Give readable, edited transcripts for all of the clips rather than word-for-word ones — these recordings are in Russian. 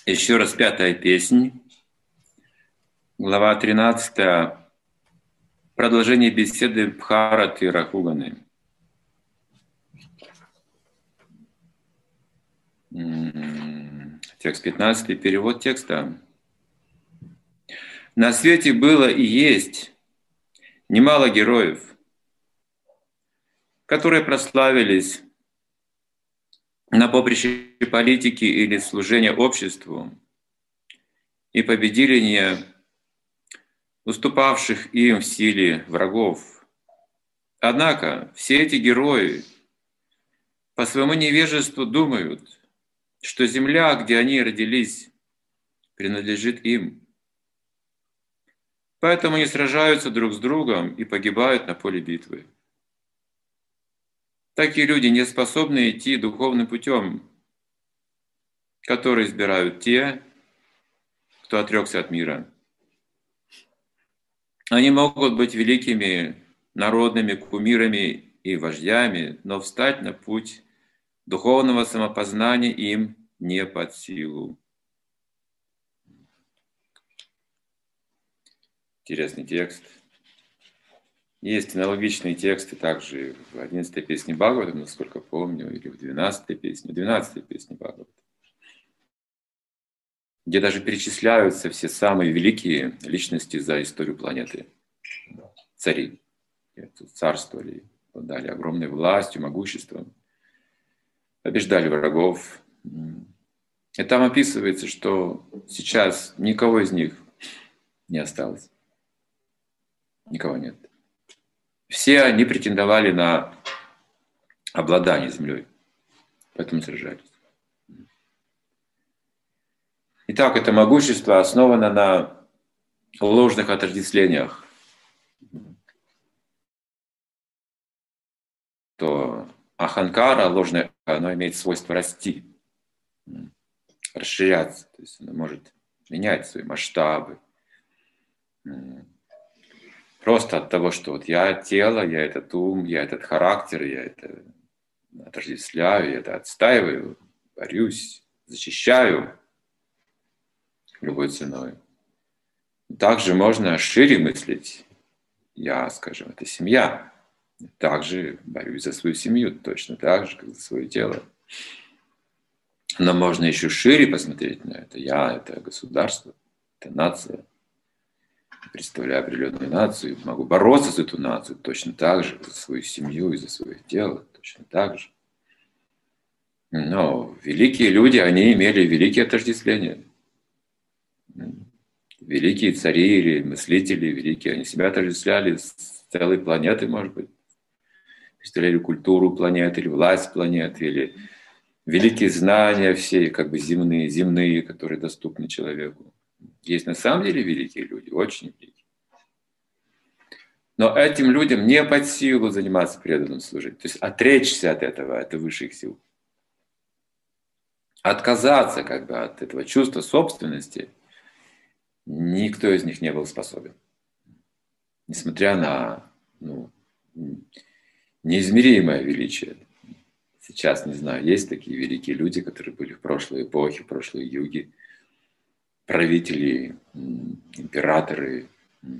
Еще раз пятая песнь, глава 13, продолжение беседы Бхараты Рахуганы. Текст 15, перевод текста. На свете было и есть немало героев, которые прославились на поприще политики или служения обществу и победили не уступавших им в силе врагов. Однако все эти герои по своему невежеству думают, что земля, где они родились, принадлежит им. Поэтому они сражаются друг с другом и погибают на поле битвы. Такие люди не способны идти духовным путем, который избирают те, кто отрекся от мира. Они могут быть великими народными кумирами и вождями, но встать на путь духовного самопознания им не под силу. Интересный текст. Есть аналогичные тексты также в 11-й песне Бхагаватам, насколько помню, или в 12-й песне, 12-й песне Бхагаватам, где даже перечисляются все самые великие личности за историю планеты. Цари. Царствовали, дали огромной властью, могуществом, побеждали врагов. И там описывается, что сейчас никого из них не осталось. Никого нет. Все они претендовали на обладание землей, поэтому сражались. Итак, это могущество основано на ложных отождествлениях. То аханкара, ложное, оно имеет свойство расти, расширяться, то есть оно может менять свои масштабы. Просто от того, что вот я тело, я этот ум, я этот характер, я это отождествляю, я это отстаиваю, борюсь, защищаю любой ценой. Также можно шире мыслить. Я, скажем, это семья. Также борюсь за свою семью, точно так же, как за свое тело. Но можно еще шире посмотреть на это. Я – это государство, это нация. Представляю определенную нацию, могу бороться за эту нацию точно так же, за свою семью и за свое тело, точно так же. Но великие люди, они имели великие отождествления. Великие цари или мыслители великие, они себя отождествляли с целой планетой, может быть. Представляли культуру планеты, или власть планеты, или великие знания все, как бы земные, которые доступны человеку. Есть на самом деле великие люди, очень великие. Но этим людям не под силу заниматься преданным служением. То есть отречься от этого, от высших сил. Отказаться как бы от этого чувства собственности никто из них не был способен. Несмотря на неизмеримое величие. Сейчас, не знаю, есть такие великие люди, которые были в прошлой эпохе, в прошлой юге, правители, императоры.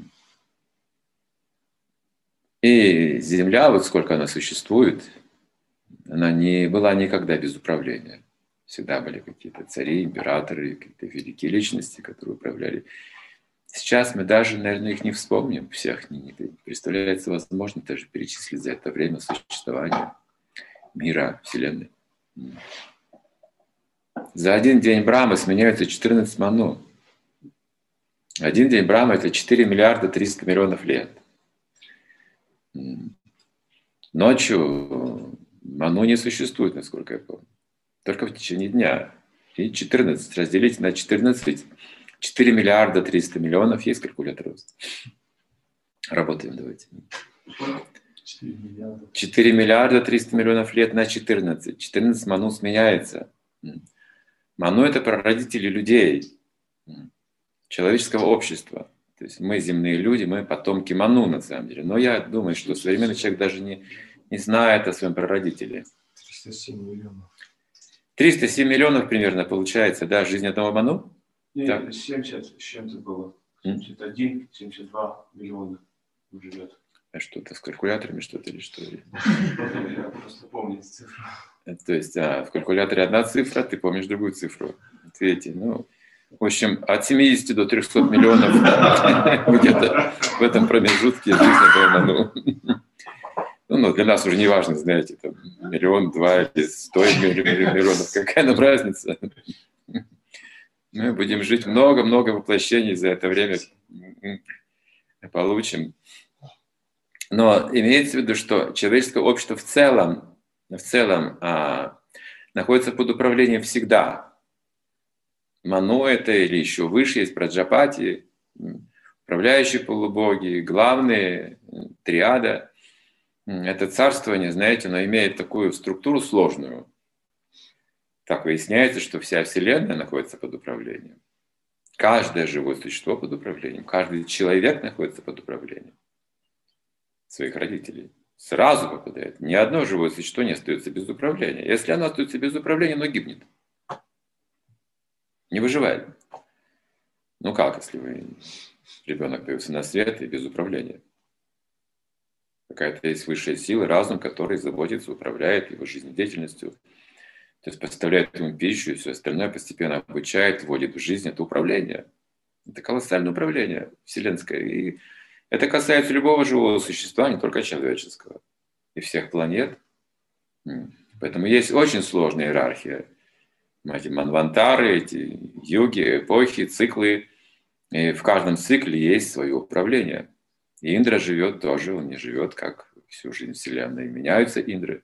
И Земля, вот сколько она существует, она не была никогда без управления. Всегда были какие-то цари, императоры, какие-то великие личности, которые управляли. Сейчас мы даже, наверное, их не вспомним, всех не представляется возможно даже перечислить за это время существования мира, Вселенной. За один день Брахмы сменяются 14 ману. Один день Брахмы – это 4 миллиарда 300 миллионов лет. Ночью ману не существует, насколько я помню. Только в течение дня. И 14 разделить на 14, 4 миллиарда 300 миллионов. Есть калькулятор? Работаем, давайте. 4 миллиарда 300 миллионов лет на 14. 14 ману сменяется. Ману – это прародители людей, человеческого общества. То есть мы земные люди, мы потомки ману на самом деле. Но я думаю, что современный человек даже не знает о своем прародителе. 307 миллионов. 307 миллионов примерно получается, да, жизнь одного Ману? Нет, 70 с чем-то было. 71, 72 миллиона живет. А что-то с калькуляторами что-то или что? Я просто помню цифру. То есть, в калькуляторе одна цифра, ты помнишь другую цифру. Ответьте, ну, в общем, от 70 до 300 миллионов где-то в этом промежутке жизни одного Ману. Ну, для нас уже не важно, знаете, там, миллион, два или 100 миллионов, какая нам разница. Мы будем жить много-много воплощений за это время, получим. Но имеется в виду, что человеческое общество в целом находится под управлением всегда. Ману это или еще выше есть праджапати, управляющие полубоги, главные, триада. Это царствование, знаете, оно имеет такую структуру сложную. Так выясняется, что вся Вселенная находится под управлением. Каждое живое существо под управлением. Каждый человек находится под управлением своих родителей. Сразу попадает. Ни одно живое существо не остается без управления. Если оно остается без управления, оно гибнет. Не выживает. Ну как, если ребенок появился на свет и без управления? Какая-то есть высшая сила, разум, который заботится, управляет его жизнедеятельностью. То есть поставляет ему пищу и все остальное, постепенно обучает, вводит в жизнь. Это управление. Это колоссальное управление вселенское. И это касается любого живого существа, не только человеческого. И всех планет. Поэтому есть очень сложная иерархия. Эти манвантары, эти юги, эпохи, циклы. И в каждом цикле есть свое управление. И Индра живет тоже, он не живет, как всю жизнь Вселенной. Меняются Индры.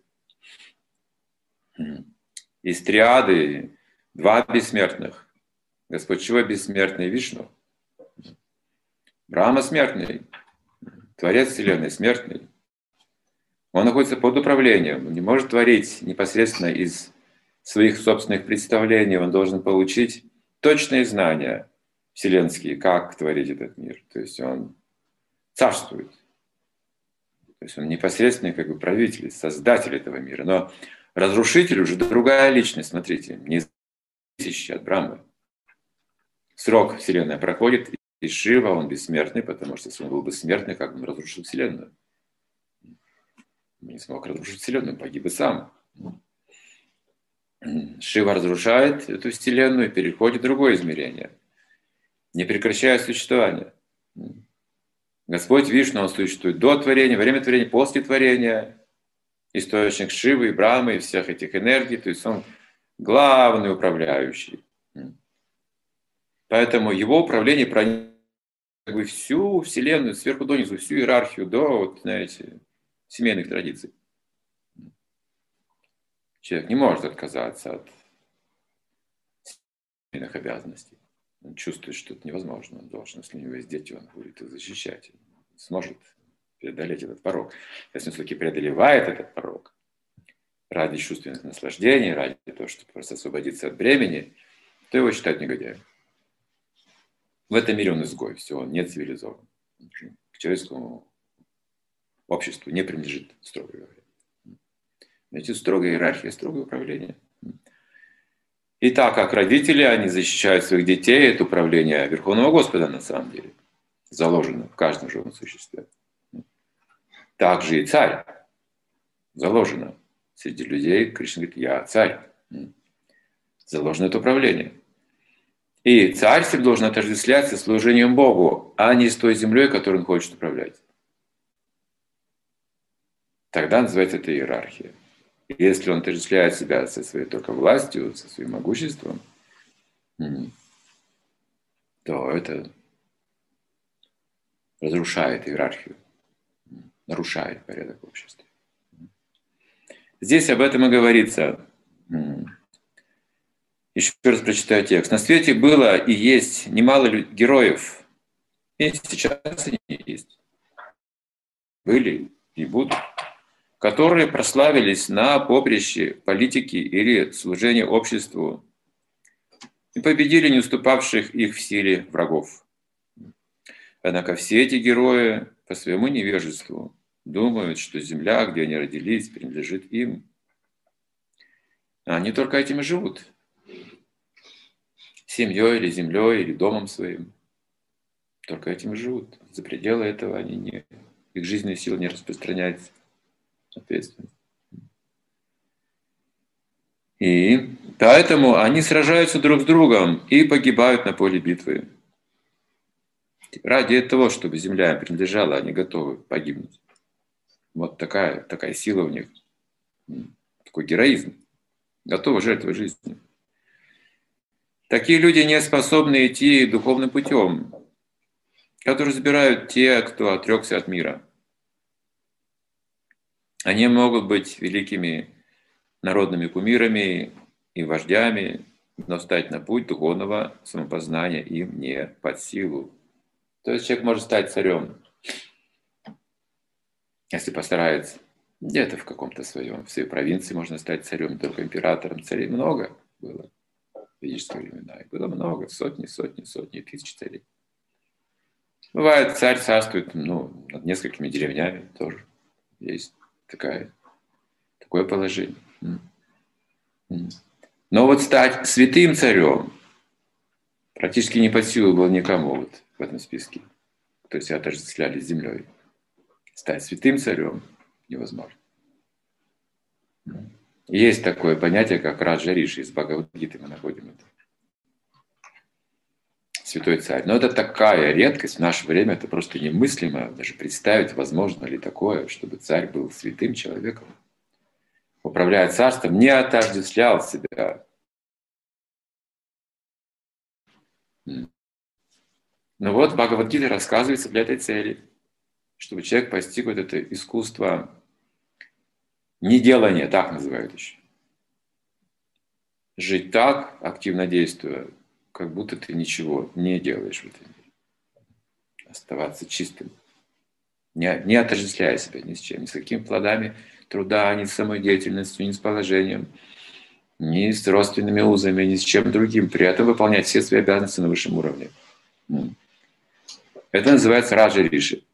Из триады два бессмертных. Господь Шива бессмертный, Вишну. Брахма смертный. Творец Вселенной смертный. Он находится под управлением. Он не может творить непосредственно из своих собственных представлений. Он должен получить точные знания вселенские, как творить этот мир. То есть он царствует. То есть он непосредственный как бы правитель, создатель этого мира. Но разрушитель уже другая личность, смотрите, не зависящая от Брахмы. Срок Вселенная проходит, и Шива, он бессмертный, потому что если он был бессмертный, как он разрушил Вселенную? Он не смог разрушить Вселенную, погиб и сам. Шива разрушает эту Вселенную и переходит в другое измерение, не прекращая существование. Господь Вишну, он существует до творения, во время творения, после творения. Источник Шивы и Брахмы и всех этих энергий. То есть он главный управляющий. Поэтому его управление проникает всю Вселенную, сверху донизу, всю иерархию до, вот, знаете, семейных традиций. Человек не может отказаться от семейных обязанностей. Он чувствует, что это невозможно. Он должен, если у него есть дети, он будет их защищать. Он сможет преодолеть этот порог. Если он все-таки преодолевает этот порог ради чувственных наслаждений, ради того, чтобы просто освободиться от бремени, то его считают негодяем. В этом мире он изгой, все, он не цивилизован. К человеческому обществу не принадлежит, строго говоря. Знаете, строгая иерархия, строгое управление. И так как родители, они защищают своих детей, это управление Верховного Господа на самом деле заложено в каждом живом существе. Также и царь заложено. Среди людей Кришна говорит, я царь. Заложено это управление. И царь себе должен отождествляться служением Богу, а не с той землей, которой он хочет управлять. Тогда называется это иерархия. И если он отождествляет себя со своей только властью, со своим могуществом, то это разрушает иерархию, нарушает порядок в обществе. Здесь об этом и говорится. Еще раз прочитаю текст. На свете было и есть немало героев, и сейчас они есть. Были и будут, которые прославились на поприще политики или служения обществу и победили не уступавших их в силе врагов. Однако все эти герои по своему невежеству думают, что земля, где они родились, принадлежит им. Они только этим и живут. Семьей или землей, или домом своим. Только этим и живут. За пределы этого они не... Их жизненная сила не распространяется. Соответственно. И поэтому они сражаются друг с другом и погибают на поле битвы. Ради того, чтобы земля им принадлежала, они готовы погибнуть. Вот такая сила у них. Такой героизм. Готовы жертвовать жизнью. Такие люди не способны идти духовным путем, который забирают те, кто отрекся от мира. Они могут быть великими народными кумирами и вождями, но встать на путь духовного самопознания им не под силу. То есть человек может стать царем, если постарается. Где-то в каком-то своем, в своей провинции можно стать царем, не только императором. Царей много было в ведические времена. И было много, сотни, тысяч царей. Бывает, царь царствует над несколькими деревнями тоже. Есть такое положение. Но вот стать святым царем практически не под силу было никому вот в этом списке. То есть отождествляли с землей. Стать святым царем невозможно. Есть такое понятие, как Раджа Риши, из Бхагавад-гиты мы находим это. Святой царь. Но это такая редкость, в наше время это просто немыслимо даже представить, возможно ли такое, чтобы царь был святым человеком. Управляя царством, не отождествлял себя. Но вот Бхагавад-гита рассказывается для этой цели, чтобы человек постиг вот это искусство неделания, так называют еще. Жить так, активно действуя, как будто ты ничего не делаешь в этом мире. Оставаться чистым, не отождествляя себя ни с чем, ни с какими плодами труда, ни с самодеятельностью, ни с положением, ни с родственными узами, ни с чем другим. При этом выполнять все свои обязанности на высшем уровне. Это называется Раджа Риши.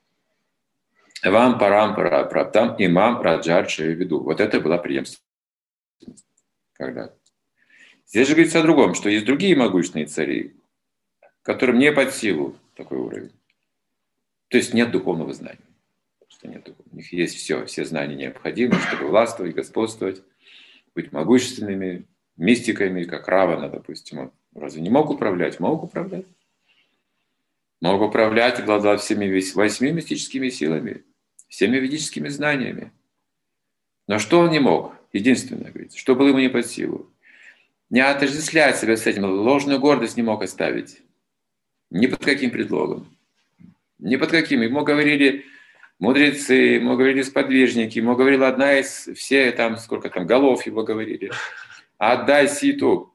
Вам парам праптам имам раджар виду. Вот это была преемственность. Когда? Здесь же говорится о другом, что есть другие могущественные цари, которым не под силу такой уровень. То есть нет духовного знания. У них есть все знания необходимые, чтобы властвовать, господствовать, быть могущественными, мистиками, как Равана, допустим. Он разве не мог управлять? Мог управлять. Мог управлять, обладал всеми 8 мистическими силами, всеми ведическими знаниями. Но что он не мог? Единственное, говорится, что было ему не под силу. Не отождествлять себя с этим, ложную гордость не мог оставить. Ни под каким предлогом. Ни под каким. Ему говорили мудрецы, ему говорили сподвижники, ему говорила одна из, все там, сколько там, голов его говорили. Отдай Ситу.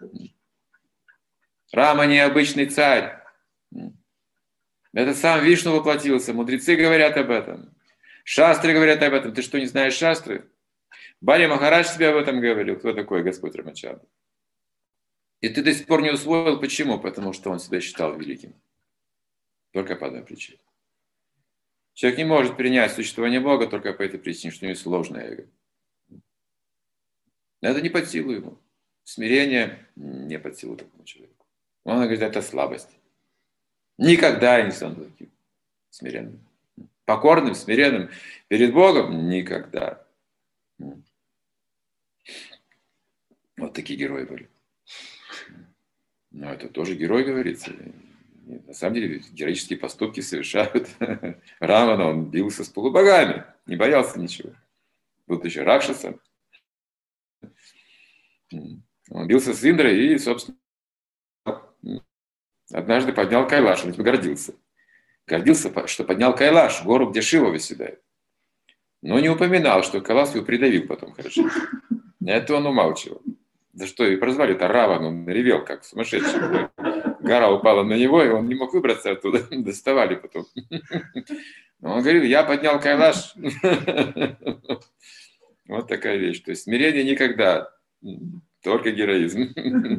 Рама необычный царь. Это сам Вишну воплотился. Мудрецы говорят об этом. Шастры говорят об этом. Ты что, не знаешь шастры? Бали Махарадж тебе об этом говорил. Кто такой Господь Рамачандра? И ты до сих пор не усвоил. Почему? Потому что он себя считал великим. Только по одной причине. Человек не может принять существование Бога только по этой причине, что у него сложное эго. Это не под силу ему. Смирение не под силу такому человеку. Он говорит, это слабость. Никогда я не стану таким смиренным. Покорным, смиренным перед Богом никогда. Вот такие герои были. Но это тоже герой, говорится. На самом деле героические поступки совершают. Равана, он бился с полубогами, не боялся ничего. Будучи ракшасом. Он бился с Индрой и, собственно, однажды поднял Кайлаш, он этим гордился. Гордился, что поднял Кайлаш, гору, где Шива восседает. Но не упоминал, что Кайлаш его придавил потом хорошо. Это он умалчивал. За что и прозвали-то Раван, он ревел как сумасшедший. Гора упала на него, и он не мог выбраться оттуда. Доставали потом. Но он говорил, я поднял Кайлаш. Вот такая вещь. То есть смирение никогда, только героизм.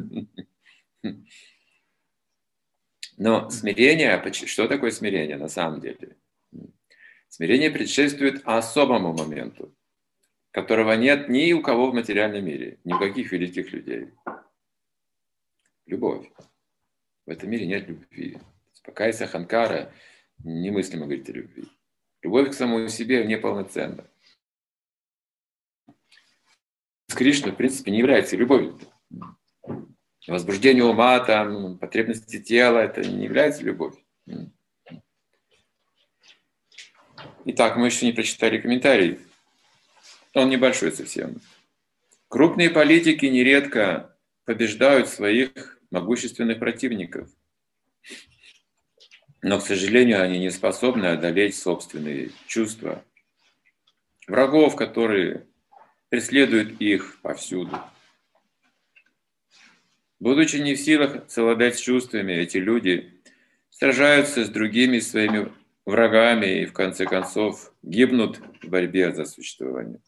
Но смирение, что такое смирение на самом деле? Смирение предшествует особому моменту, которого нет ни у кого в материальном мире, ни у каких великих людей. Любовь. В этом мире нет любви. Пока есть аханкара, немыслимо говорить о любви. Любовь к самому себе неполноценна. Кришна, в принципе, не является любовью. Возбуждение ума, там, потребности тела, это не является любовью. Итак, мы еще не прочитали комментарий. Он небольшой совсем. Крупные политики нередко побеждают своих могущественных противников. Но, к сожалению, они не способны одолеть собственные чувства. Врагов, которые преследуют их повсюду. Будучи не в силах совладать с чувствами, эти люди сражаются с другими своими врагами и, в конце концов, гибнут в борьбе за существование.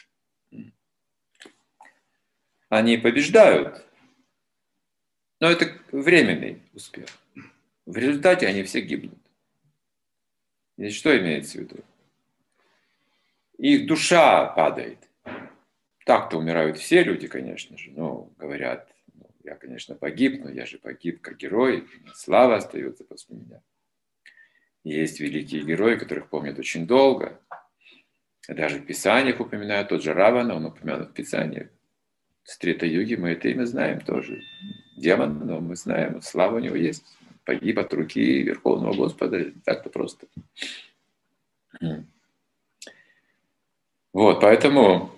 Они побеждают, но это временный успех. В результате они все гибнут. Здесь что имеется в виду? Их душа падает. Так-то умирают все люди, конечно же, но говорят, я, конечно, погиб, но я же погиб как герой, слава остается после меня. Есть великие герои, которых помнят очень долго. Даже в Писаниях упоминают, тот же Равана, он упомянут в Писаниях. С Трета-юги мы это имя знаем тоже. Демон, но мы знаем, слава у него есть. Погиб от руки Верховного Господа, так-то просто. Вот, поэтому,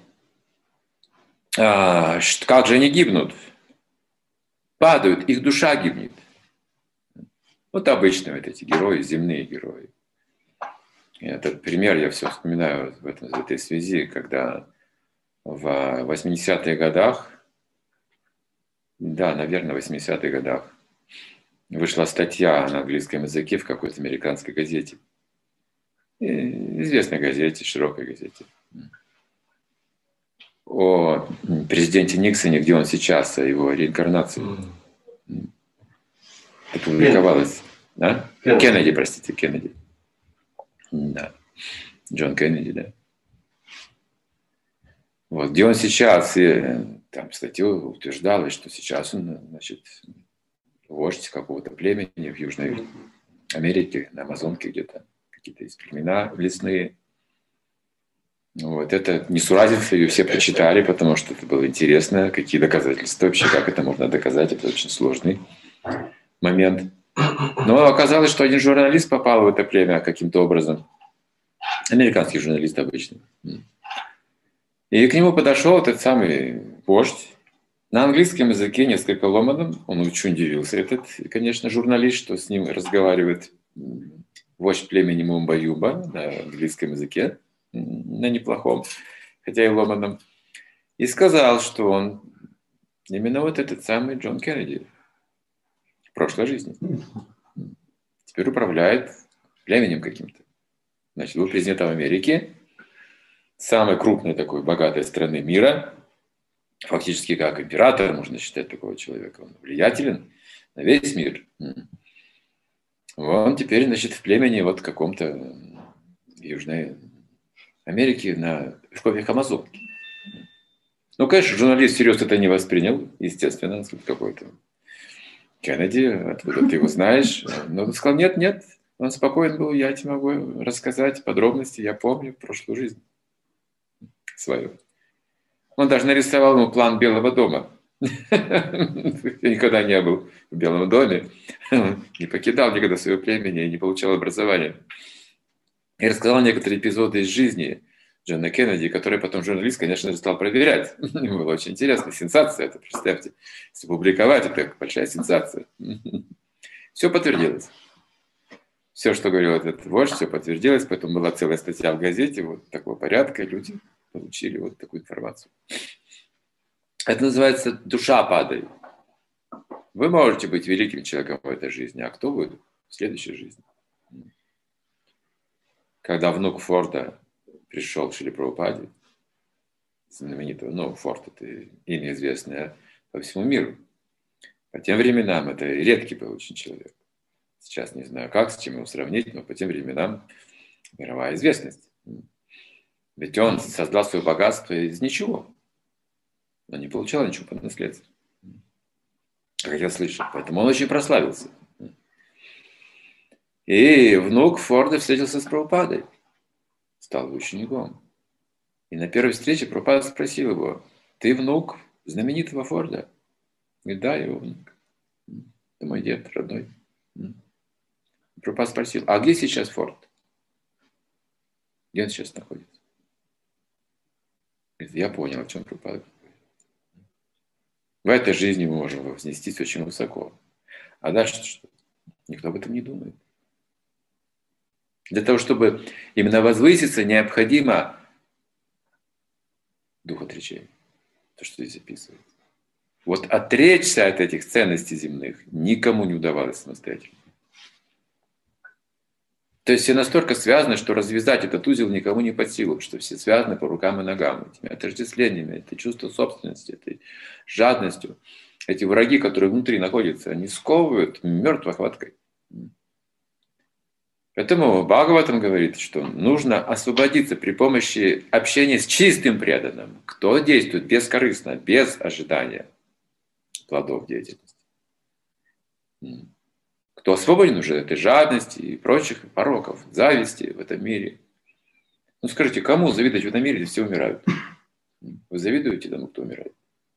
как же они гибнут? Падают, их душа гибнет. Вот обычно вот эти герои, земные герои. Этот пример я все вспоминаю в этой связи, когда в 80-х годах, да, наверное, в 80-х годах, вышла статья на английском языке в какой-то американской газете. Известной газете, широкой газете. О президенте Никсоне, где он сейчас, о его реинкарнации. Опубликовалось. Да? Кеннеди, простите, Кеннеди. Да. Джон Кеннеди, да. Вот, где он сейчас, и там статью утверждалось, что сейчас он, значит, вождь какого-то племени в Южной Америке, на Амазонке где-то, какие-то есть племена лесные. Вот, это несуразица, ее все прочитали, потому что это было интересно, какие доказательства вообще, как это можно доказать, это очень сложный момент. Но оказалось, что один журналист попал в это племя каким-то образом, американский журналист обычно. И к нему подошел этот самый вождь, на английском языке несколько ломаном, он очень удивился, этот, конечно, журналист, что с ним разговаривает вождь племени Мумба-Юба на английском языке, на неплохом, хотя и ломаном, и сказал, что он именно вот этот самый Джон Кеннеди в прошлой жизни. Теперь управляет племенем каким-то. Значит, был президентом Америки, самой крупной такой богатой страны мира, фактически как император, можно считать такого человека, он влиятелен на весь мир. Он теперь, значит, в племени вот каком-то Южной Америки на верховьях Амазонки. Ну, конечно, журналист всерьез это не воспринял, естественно, какой-то Кеннеди, откуда ты его знаешь. Но он сказал, нет, он спокоен был, я тебе могу рассказать подробности, я помню прошлую жизнь свою. Он даже нарисовал ему план Белого дома. Я никогда не был в Белом доме, не покидал никогда своего племени и не получал образования. И рассказал некоторые эпизоды из жизни Джона Кеннеди, который потом журналист, конечно же, стал проверять. Ему было очень интересно, сенсация это, представьте. Если публиковать, это большая сенсация. Все подтвердилось. Все, что говорил этот вождь, все подтвердилось, поэтому была целая статья в газете вот такого порядка, люди получили вот такую информацию. Это называется «душа падает». Вы можете быть великим человеком в этой жизни, а кто вы в следующей жизни? Когда внук Форда пришел к Шриле Прабхупаде, знаменитого, Форд – это имя известное по всему миру. По тем временам это редкий был очень человек. Сейчас не знаю как, с чем его сравнить, но по тем временам мировая известность. Ведь он создал свое богатство из ничего. Он не получал ничего по наследству. Как я слышал. Поэтому он очень прославился. И внук Форда встретился с Прабхупадой. Стал его учеником. И на первой встрече Прабхупада спросил его: ты внук знаменитого Форда? Говорит: да, я его внук. Это мой дед родной. Прабхупада спросил: а где сейчас Форд? Где он сейчас находится? Говорит: я понял, о чем Прабхупада говорит. В этой жизни мы можем вознестись очень высоко. А дальше что? Никто об этом не думает. Для того, чтобы именно возвыситься, необходимо дух отречения. То, что здесь описывается. Вот отречься от этих ценностей земных никому не удавалось самостоятельно. То есть все настолько связаны, что развязать этот узел никому не под силу, что все связаны по рукам и ногам этими отождествлениями, это чувство собственности, этой жадностью. Эти враги, которые внутри находятся, они сковывают мертвой хваткой. Поэтому Бхагаватам говорит, что нужно освободиться при помощи общения с чистым преданным, кто действует бескорыстно, без ожидания плодов деятельности. Кто освободен уже от этой жадности и прочих пороков, зависти в этом мире. Ну скажите, кому завидовать в этом мире, если все умирают? Вы завидуете тому, кто умирает?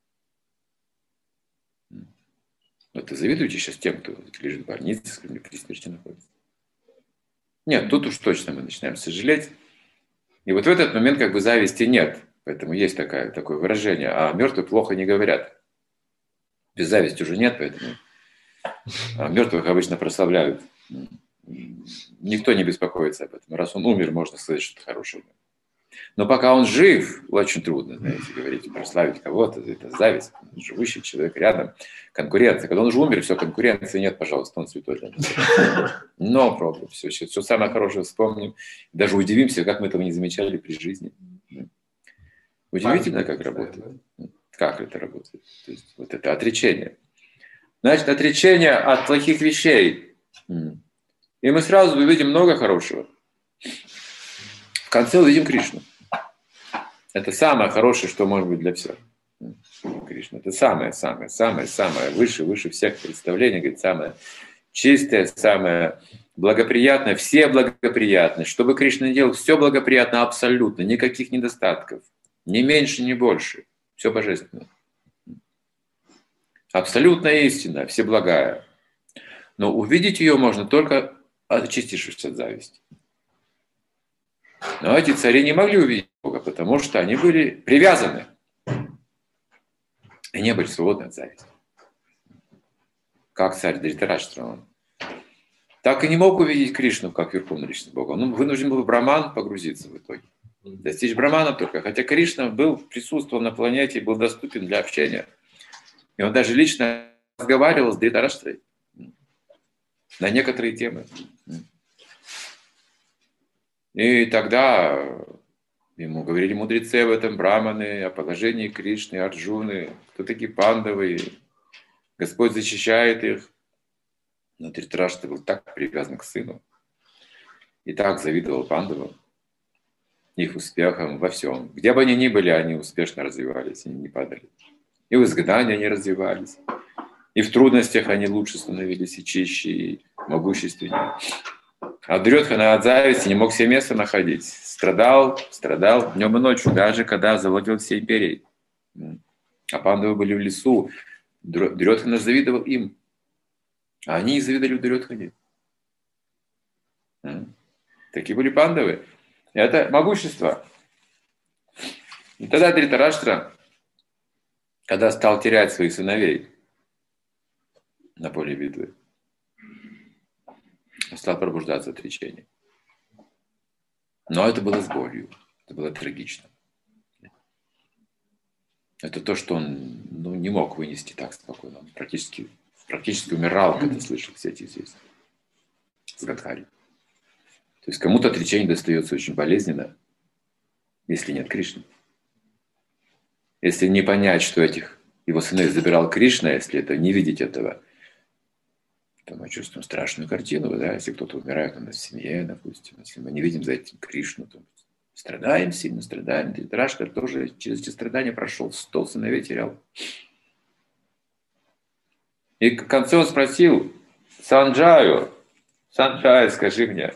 Вот вы завидуете сейчас тем, кто лежит в больнице, или при смерти находится? Нет, тут уж точно мы начинаем сожалеть. И вот в этот момент как бы зависти нет. Поэтому есть такое выражение. А мертвые плохо не говорят. Без зависти уже нет, поэтому мертвых обычно прославляют. Никто не беспокоится об этом. Раз он умер, можно сказать что-то хорошее. Но пока он жив, очень трудно, знаете, говорить, прославить кого-то. Это зависть. Живущий человек рядом. Конкуренция. Когда он уже умер, все, конкуренции нет, пожалуйста, он святой для нас. Но пробуем. Все самое хорошее вспомним. Даже удивимся, как мы этого не замечали при жизни. Удивительно, как работает. Как это работает. То есть, вот это отречение. Значит, отречение от плохих вещей. И мы сразу увидим много хорошего. В конце увидим Кришну. Это самое хорошее, что может быть для всех. Кришна. Это самое выше всех представлений. Говорит, самое чистое, самое благоприятное. Все благоприятны. Что бы Кришна делал, все благоприятно абсолютно. Никаких недостатков. Ни меньше, ни больше. Все божественно. Абсолютная истина, всеблагая. Но увидеть ее можно только очистившись от зависти. Но эти цари не могли увидеть Бога, потому что они были привязаны. И не были свободны от зависти. Как царь Дритараштра, он так и не мог увидеть Кришну, как верховную личность Бога. Он вынужден был в Браман погрузиться в итоге. Достичь Брамана только. Хотя Кришна присутствовал на планете и был доступен для общения. И он даже лично разговаривал с Дритараштрой на некоторые темы. И тогда ему говорили мудрецы об этом, браманы, о положении Кришны, Арджуны, кто такие пандавы. Господь защищает их. Но Дритараштра был так привязан к сыну и так завидовал пандавам, их успехам во всем. Где бы они ни были, они успешно развивались, они не падали. И в изгнании они развивались, и в трудностях они лучше становились, и чище, и могущественнее. А Дурьодхана от зависти не мог себе места находить. Страдал днем и ночью, даже когда завладел всей империей. А пандавы были в лесу. Дурьодхана завидовал им. А они и завидовали Дурьодхане. Такие были пандавы. И это могущество. И тогда Дритараштра, когда стал терять своих сыновей на поле битвы, стал пробуждаться отречение. Но это было с болью, это было трагично. Это то, что он не мог вынести так спокойно. Он практически умирал, когда слышал все эти известия с Гадхари. То есть кому-то отречение достается очень болезненно, если нет Кришны. Если не понять, что его сыновей забирал Кришна, если это не видеть этого, то мы чувствуем страшную картину, да, если кто-то умирает у нас в семье, допустим, если мы не видим за этим Кришну, то Страдаем сильно, страдаем. Дритараштра тоже через эти страдания прошел, 100 сыновей терял. И к концу он спросил Санджаю, Санджай, скажи мне,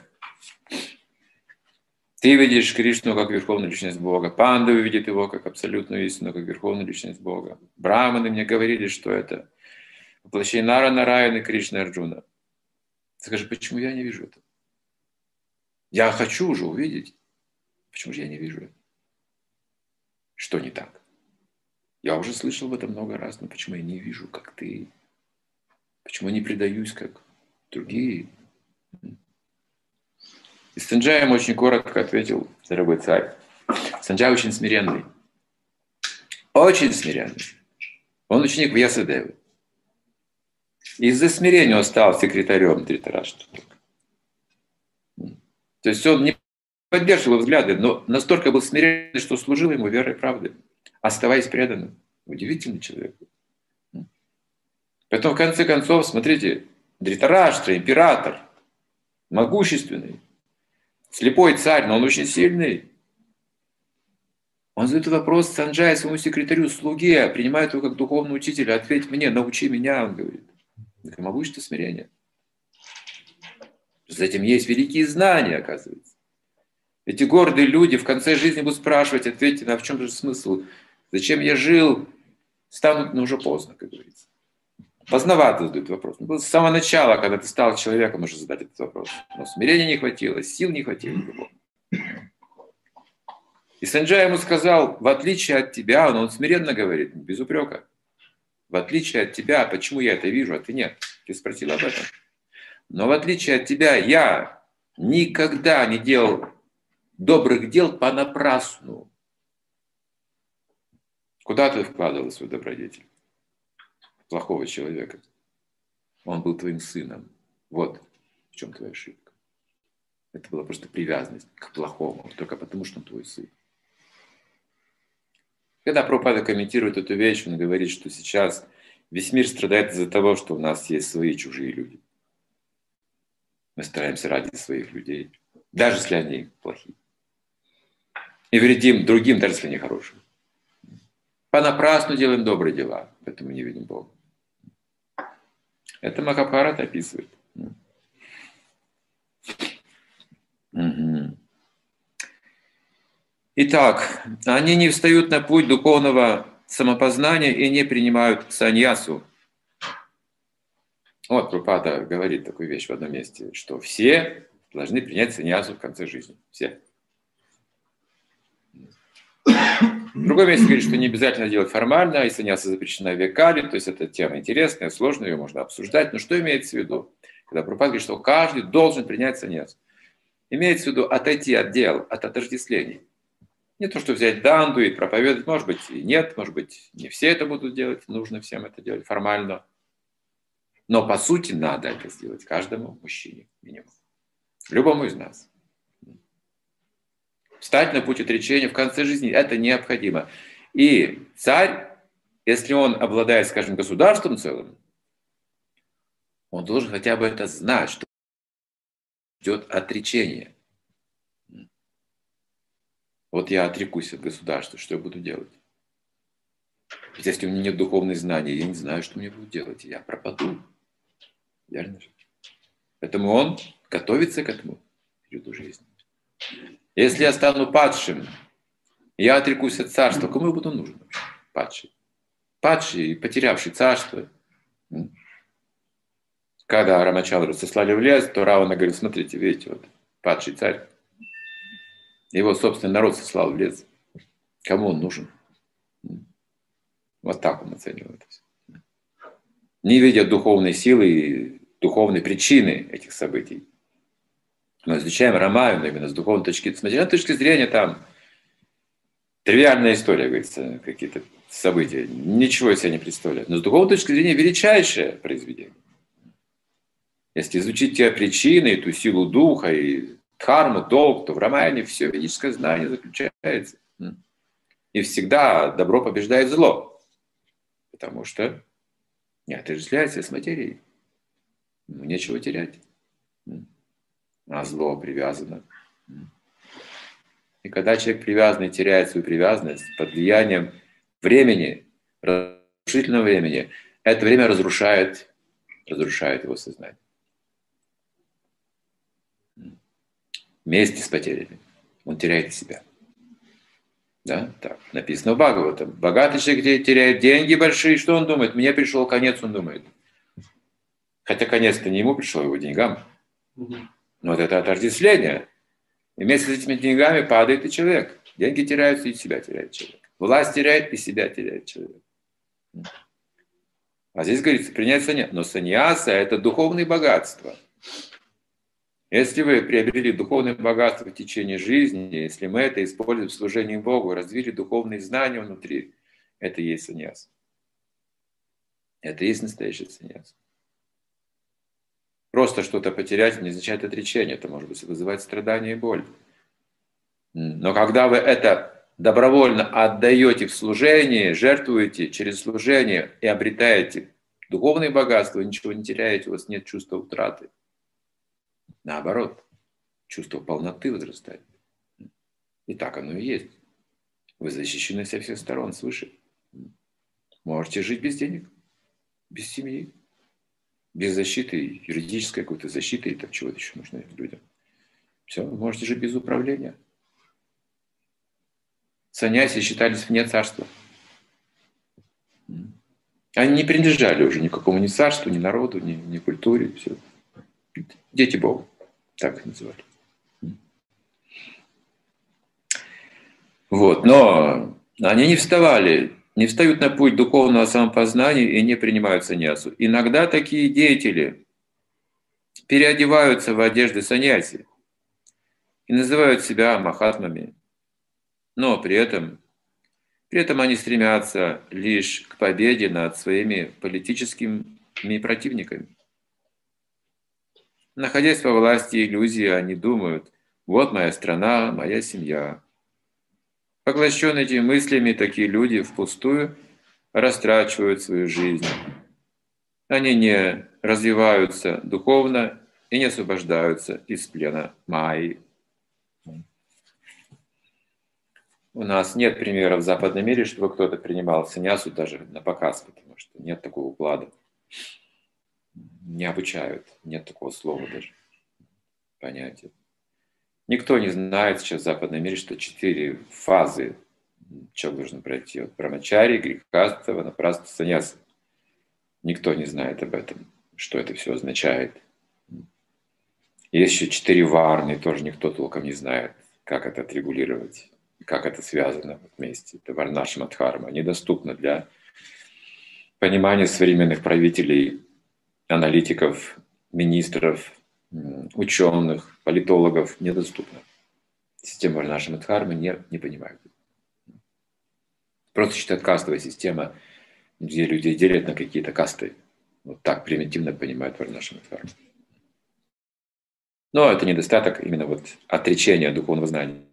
ты видишь Кришну как верховную личность Бога, Пандавы видят его как абсолютную истину, как верховную личность Бога. Браманы мне говорили, что это воплощение Нара Нараяны, Кришны, Арджуна. Скажи, почему я не вижу это? Я хочу уже увидеть. Почему же я не вижу это? Что не так? Я уже слышал об этом много раз, но почему я не вижу, как ты? Почему я не предаюсь, как другие? И Санджай ему очень коротко ответил, дорогой царь. Санджай очень смиренный. Очень смиренный. Он ученик Вьясадевы. Из-за смирения он стал секретарем Дритараштра. То есть он не поддерживал взгляды, но настолько был смиренный, что служил ему верой и правдой, оставаясь преданным. Удивительный человек. Поэтому в конце концов, смотрите, Дритараштра, император, могущественный, слепой царь, но он очень сильный. Он задает вопрос Санджая, своему секретарю, слуге, принимает его как духовного учителя. Ответь мне, научи меня, он говорит. Могущество смирения. За этим есть великие знания, оказывается. Эти гордые люди в конце жизни будут спрашивать, ответьте, в чем же смысл? Зачем я жил? Станут, но уже поздно, как говорится. Поздновато задают вопрос. С самого начала, когда ты стал человеком, можно задать этот вопрос. Но смирения не хватило, сил не хватило. И Санджай ему сказал, в отличие от тебя, он смиренно говорит, без упрека, в отличие от тебя, почему я это вижу, а ты нет? Ты спросил об этом. Но в отличие от тебя, я никогда не делал добрых дел понапрасну. Куда ты вкладывал свой добродетель? Плохого человека. Он был твоим сыном. Вот в чем твоя ошибка. Это была просто привязанность к плохому, только потому, что он твой сын. Когда Прабхупада комментирует эту вещь, он говорит, что сейчас весь мир страдает из-за того, что у нас есть свои чужие люди. Мы стараемся ради своих людей, даже если они плохие. И вредим другим, даже если они хорошие. Понапрасну делаем добрые дела, поэтому не видим Бога. Это Махабхарата описывает. Угу. Итак, они не встают на путь духовного самопознания и не принимают саньясу. Вот Прабхупада говорит такую вещь в одном месте, что все должны принять саньясу в конце жизни. Все. В другом месте говорит, что не обязательно делать формально, и саньяса запрещена в векале, то есть это тема интересная, сложная, ее можно обсуждать. Но что имеется в виду? Когда Прабхупада говорит, что каждый должен принять саньясу. Имеется в виду отойти от дел, от отождествлений. Не то, что взять данду и проповедовать, может быть, и нет, может быть, не все это будут делать, нужно всем это делать формально. Но по сути надо это сделать каждому мужчине минимум. Любому из нас. Встать на путь отречения в конце жизни – это необходимо. И царь, если он обладает, скажем, государством целым, он должен хотя бы это знать, что идет отречение. Вот я отрекусь от государства, что я буду делать? Ведь если у меня нет духовных знаний, я не знаю, что мне будут делать, и я пропаду. Верно же? Поэтому он готовится к этому периоду жизни. Если я стану падшим, я отрекусь от царства, кому я буду нужен вообще? Падший. Падший, потерявший царство. Когда Рамачандру сослали в лес, то Равана говорит, смотрите, видите, вот падший царь. Его собственный народ сослал в лес. Кому он нужен? Вот так он оценивал это все. Не видя духовной силы и духовной причины этих событий. Мы изучаем Рамаяну именно с духовной точки зрения. С материальной точки зрения там тривиальная история, говорится, какие-то события. Ничего из себя не представляет. Но с духовной точки зрения величайшее произведение. Если изучить те причины, ту силу духа и дхарму, долг, то в Рамаяне все ведическое знание заключается. И всегда добро побеждает зло. Потому что не отождествляется с материей. Ему нечего терять. А зло привязано. И когда человек привязанный теряет свою привязанность под влиянием времени, разрушительного времени, это время разрушает его сознание. Вместе с потерями. Он теряет себя. Да? Так, написано в Бхагаватам. Богатый человек теряет деньги большие, что он думает? Мне пришел конец, он думает. Хотя конец-то не ему пришел, его деньгам. Но вот это отождествление. И вместе с этими деньгами падает и человек. Деньги теряются, и себя теряет человек. Власть теряет, и себя теряет человек. А здесь говорится, принять саньясу. Но саньяса – это духовные богатства. Если вы приобрели духовное богатство в течение жизни, если мы это используем в служении Богу, развили духовные знания внутри, это и есть саньяса. Это и есть настоящий саньяса. Просто что-то потерять не означает отречение. Это может быть вызывать страдания и боль. Но когда вы это добровольно отдаете в служение, жертвуете через служение и обретаете духовное богатство, вы ничего не теряете, у вас нет чувства утраты. Наоборот, чувство полноты возрастает. И так оно и есть. Вы защищены со всех сторон свыше. Можете жить без денег, без семьи, без защиты, юридической какой-то защиты, и так чего-то еще нужно людям. Все, вы можете жить без управления. Саньяси считались вне царства. Они не принадлежали уже никакому ни царству, ни народу, ни культуре. Все. Дети Бога. Так их называли. Вот. Но они не встают на путь духовного самопознания и не принимают саньясу. Иногда такие деятели переодеваются в одежды саньяси и называют себя махатмами. Но при этом они стремятся лишь к победе над своими политическими противниками. Находясь во власти иллюзии, они думают: вот моя страна, моя семья. Поглощенные этими мыслями, такие люди впустую растрачивают свою жизнь. Они не развиваются духовно и не освобождаются из плена майи. У нас нет примеров в западном мире, чтобы кто-то принимал саньясу даже на показ, потому что нет такого уклада. Не обучают, нет такого слова даже, понятия. Никто не знает сейчас в западном мире, что 4 фазы человек должен пройти. Вот брамачари, грехастха, ванапрастха, саньяса. Никто не знает об этом, что это все означает. Есть еще 4 варны, тоже никто толком не знает, как это отрегулировать, как это связано вместе. Это варнашма дхарма. Недоступно для понимания современных правителей, аналитиков, министров, ученых, политологов. Недоступно. Система варнашма дхармы не понимают. Просто считают кастовая система, где людей делят на какие-то касты. Вот так примитивно понимают варнашма дхарму. Но это недостаток именно вот отречения духовного знания.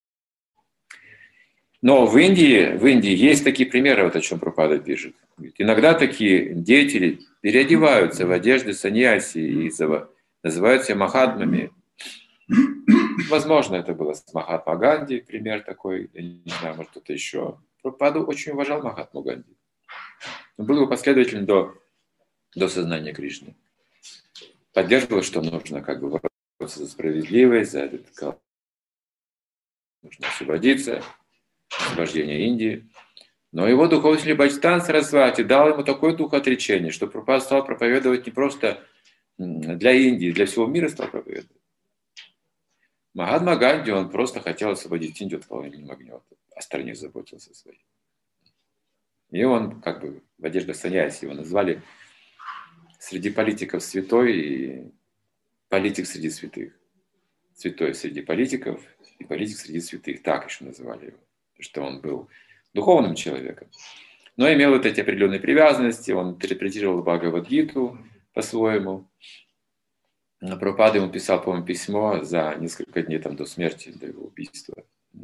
Но в Индии есть такие примеры, вот о чем Прабхупада пишет. Иногда такие деятели переодеваются в одежды саньяси и называют себя махатмами. Возможно, это было с Махатма Ганди, пример такой, я не знаю, может кто-то еще. Прабхупада очень уважал Махатму Ганди. Он был его последователем до сознания Кришны. Поддерживал, что нужно как бы бороться за справедливость, за этот нужно освободиться, освобождение Индии. Но его духовный Бхактистан Сарасвати дал ему такой дух отречения, что Прабхупада стал проповедовать не просто для Индии, для всего мира стал проповедовать. Махатма Ганди, он просто хотел освободить Индию от колониального гнета, о стране заботился своей. И он как бы в одеждах саньяси его назвали среди политиков святой и политик среди святых. Святой среди политиков и политик среди святых. Так еще называли его. Потому что он был духовным человеком. Но имел вот эти определенные привязанности. Он интерпретировал Бхагавад-гиту по-своему. Прабхупада ему писал, по-моему, письмо за несколько дней там, до смерти, до его убийства.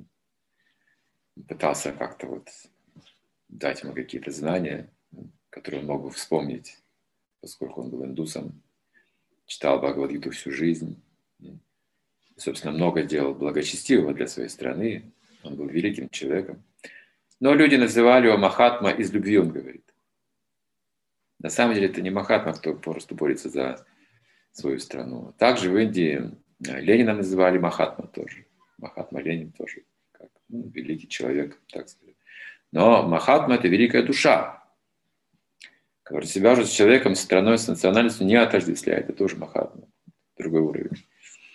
Пытался как-то вот дать ему какие-то знания, которые он мог бы вспомнить, поскольку он был индусом, читал Бхагавад-гиту всю жизнь, собственно, много делал благочестивого для своей страны. Он был великим человеком. Но люди называли его Махатма из любви, он говорит. На самом деле это не Махатма, кто просто борется за свою страну. Также в Индии Ленина называли Махатма тоже. Махатма Ленин тоже. Как, великий человек, так сказать. Но Махатма – это великая душа, который себя уже с человеком, с страной, с национальностью не отождествляет. Это тоже Махатма. Другой уровень.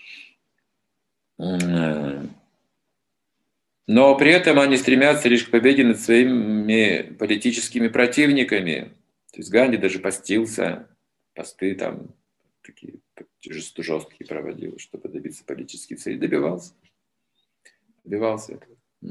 Но при этом они стремятся лишь к победе над своими политическими противниками. То есть Ганди даже постился, посты там такие жесткие проводил, чтобы добиться политических целей. Добивался этого.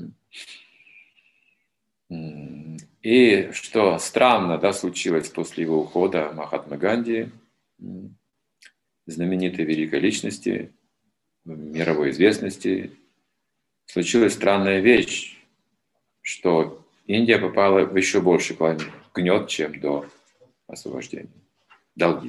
И что странно, да, случилось после его ухода Махатма Ганди, знаменитой великой личности, мировой известности, случилась странная вещь, что Индия попала в еще больший гнет, чем до освобождения. Долги.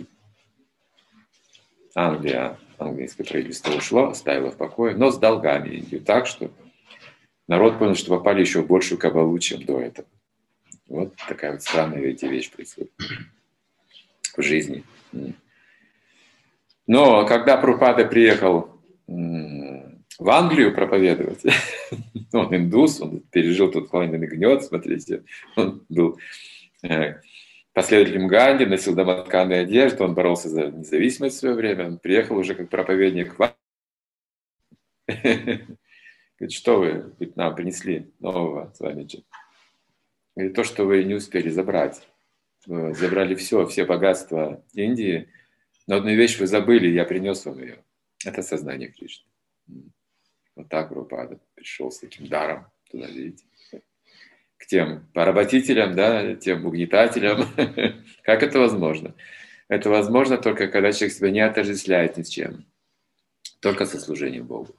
Английское правительство ушло, оставило в покое, но с долгами Индию так, что народ понял, что попали еще в большую кабалу, чем до этого. Вот такая вот странная вещь происходит в жизни. Но когда Прабхупада приехал в Англию проповедовать, он индус, он пережил тот пламенный гнет, смотрите, он был последователем Ганди, носил домотканые одежды, он боролся за независимость в свое время, он приехал уже как проповедник в Англию. Говорит, что вы нам принесли нового с вами? Говорит, то, что вы не успели забрать. Вы забрали все богатства Индии, но одну вещь вы забыли, я принес вам ее. Это сознание Кришны. Вот так Прабхупада пришел с таким даром туда, видите, к тем поработителям, да, тем угнетателям. Как это возможно? Это возможно только, когда человек себя не отождествляет ни с чем. Только со служением Богу.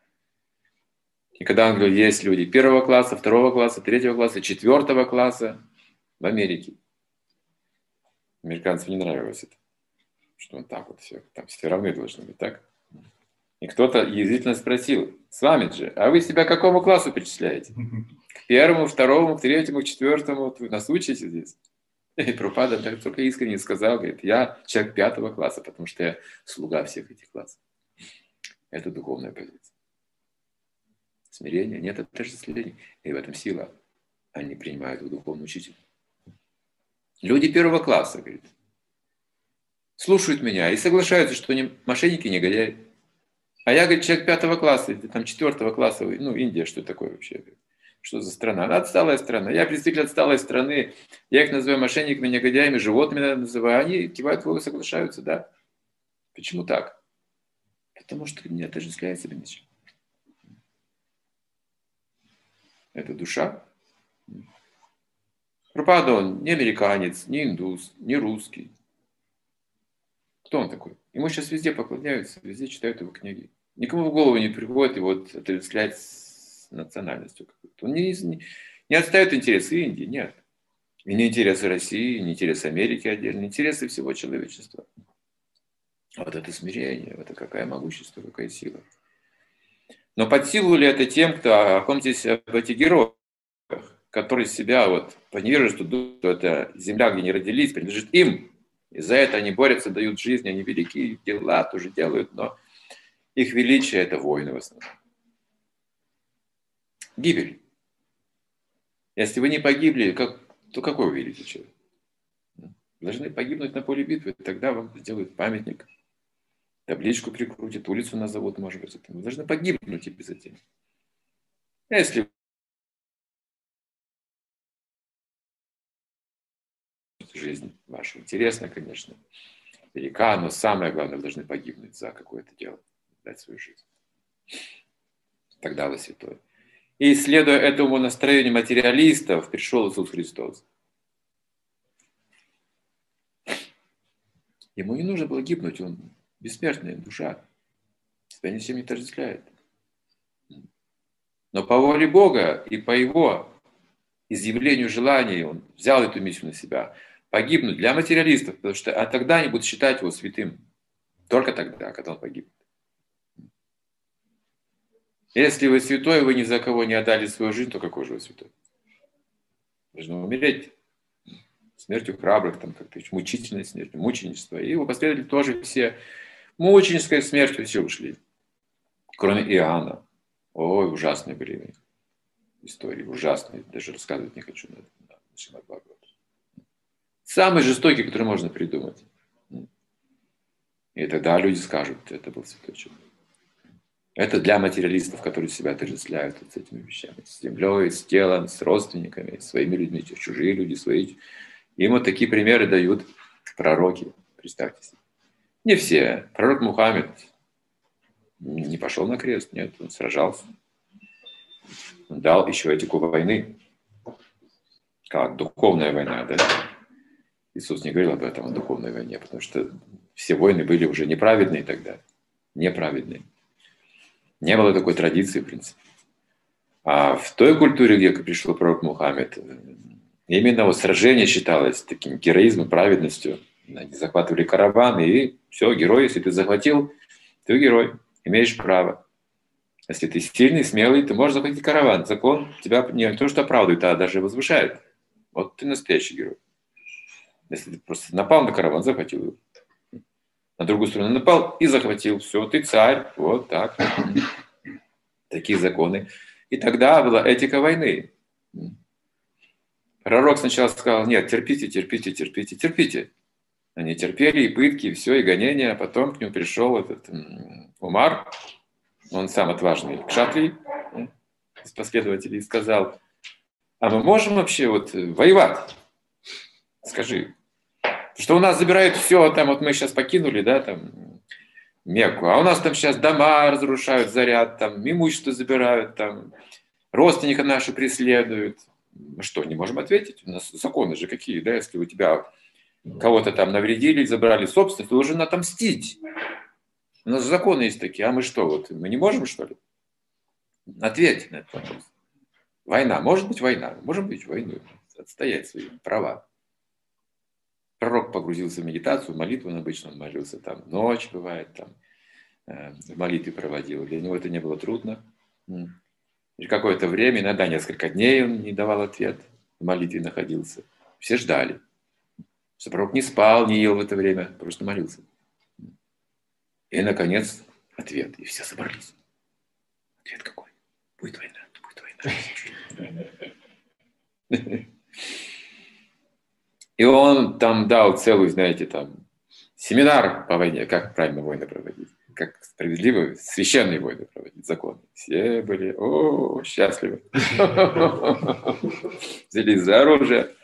И когда он говорит, есть люди первого класса, второго класса, третьего класса, четвертого класса в Америке. Американцам не нравилось это. Что он так вот все, там все равны должны быть, так? И кто-то язвительно спросил, с вами же, а вы себя к какому классу причисляете? К первому, второму, к третьему, к четвертому? Вы нас учите здесь? И Прабхупада только искренне сказал, говорит, я человек 5 класса, потому что я слуга всех этих классов. Это духовная позиция. Смирение, нет отождествления. И в этом сила. Они принимают его духовный учитель. Люди 1 класса, говорит, слушают меня и соглашаются, что они мошенники, негодяи. А я, говорит, человек 5 класса, или там 4 класса, Индия, что такое вообще? Что за страна? Она отсталая страна. Я представитель отсталой страны, я их называю мошенниками, негодяями, животными называю. Они кивают головой, соглашаются, да. Почему так? Потому что не отождествляет себя ничем. Это душа. Прабхупада, он не американец, не индус, не русский. Кто он такой? Ему сейчас везде поклоняются, везде читают его книги. Никому в голову не приходит его отождествлять с национальностью какой-то. Он не отстает интересы Индии, нет. И не интересы России, не интересы Америки отдельно, не интересы всего человечества. Вот это смирение, это какое могущество, какая сила. Но под силу ли это тем, кто, о ком здесь об этих героях, которые себя вот понижают, что это земля, где они родились, принадлежит им. И за это они борются, дают жизнь, они великие дела тоже делают, но их величие – это войны в основном. Гибель. Если вы не погибли, то какой вы великий человек? Должны погибнуть на поле битвы, тогда вам сделают памятник, табличку прикрутят, улицу назовут, может быть. Вы должны погибнуть и без этого. Если жизнь ваша интересна, конечно, велика, но самое главное, вы должны погибнуть за какое-то дело, дать свою жизнь. Тогда вы святой. И следуя этому настроению материалистов, пришел Иисус Христос. Ему не нужно было гибнуть, он бессмертная душа, себя ни с чем не отождествляет. Но по воле Бога и по его изъявлению желаний он взял эту миссию на себя. Погибнуть для материалистов, потому что тогда они будут считать его святым. Только тогда, когда он погибнет. Если вы святой, вы ни за кого не отдали свою жизнь, то какой же вы святой? Должны умереть смертью храбрых, там как-то мучительной смертью, мученичество. И его последователи тоже все мученической смертью все ушли. Кроме Иоанна. Ой, ужасные были истории, ужасные. Даже рассказывать не хочу. Самый жестокий, который можно придумать. И тогда люди скажут, это был святой человек. Это для материалистов, которые себя отождествляют с этими вещами. С землей, с телом, с родственниками, с своими людьми, чужие люди, свои. Им вот такие примеры дают пророки. Представьте себе. Не все. Пророк Мухаммед не пошел на крест, нет, он сражался. Он дал еще этику войны. Как духовная война, да? Иисус не говорил об этом, о духовной войне, потому что все войны были уже неправедные тогда. Неправедные. Не было такой традиции, в принципе. А в той культуре, где пришел пророк Мухаммед, именно вот сражение считалось таким героизмом, праведностью. Они захватывали караван, и все, герой, если ты захватил, ты герой, имеешь право. Если ты сильный, смелый, ты можешь захватить караван. Закон тебя не то что оправдывает, а даже возвышает. Вот ты настоящий герой. Если ты просто напал на караван, захватил его. На другую сторону напал и захватил. Все, ты царь. Вот так. Такие законы. И тогда была этика войны. Пророк сначала сказал, нет, терпите, терпите, терпите, терпите. Они терпели и пытки, и все, и гонения. А потом к нему пришел этот Умар, он сам отважный кшатрий из последователей, и сказал, а мы можем вообще вот воевать? Скажи. Что у нас забирают все, там вот мы сейчас покинули, да, там Мекку, а у нас там сейчас дома разрушают, заряд, там имущество забирают, там родственника наши преследуют. Мы что, не можем ответить? У нас законы же какие, да, если у тебя кого-то там навредили, забрали собственность, ты должен отомстить. У нас законы есть такие, а мы что, вот мы не можем, что ли? Ответь на этот вопрос. Война, может быть война, может быть войну, отстоять свои права. Пророк погрузился в медитацию, в молитву, он обычно молился там ночь, бывает, там в молитве проводил. Для него это не было трудно. И какое-то время, иногда несколько дней он не давал ответ, в молитве находился. Все ждали. Что пророк не спал, не ел в это время, просто молился. И, наконец, ответ. И все собрались. Ответ какой? Будет война, будет война. И он там дал целый, знаете, там, семинар по войне, как правильно войны проводить, как справедливо священные войны проводить, законы. Все были, счастливы. Взялись за оружие.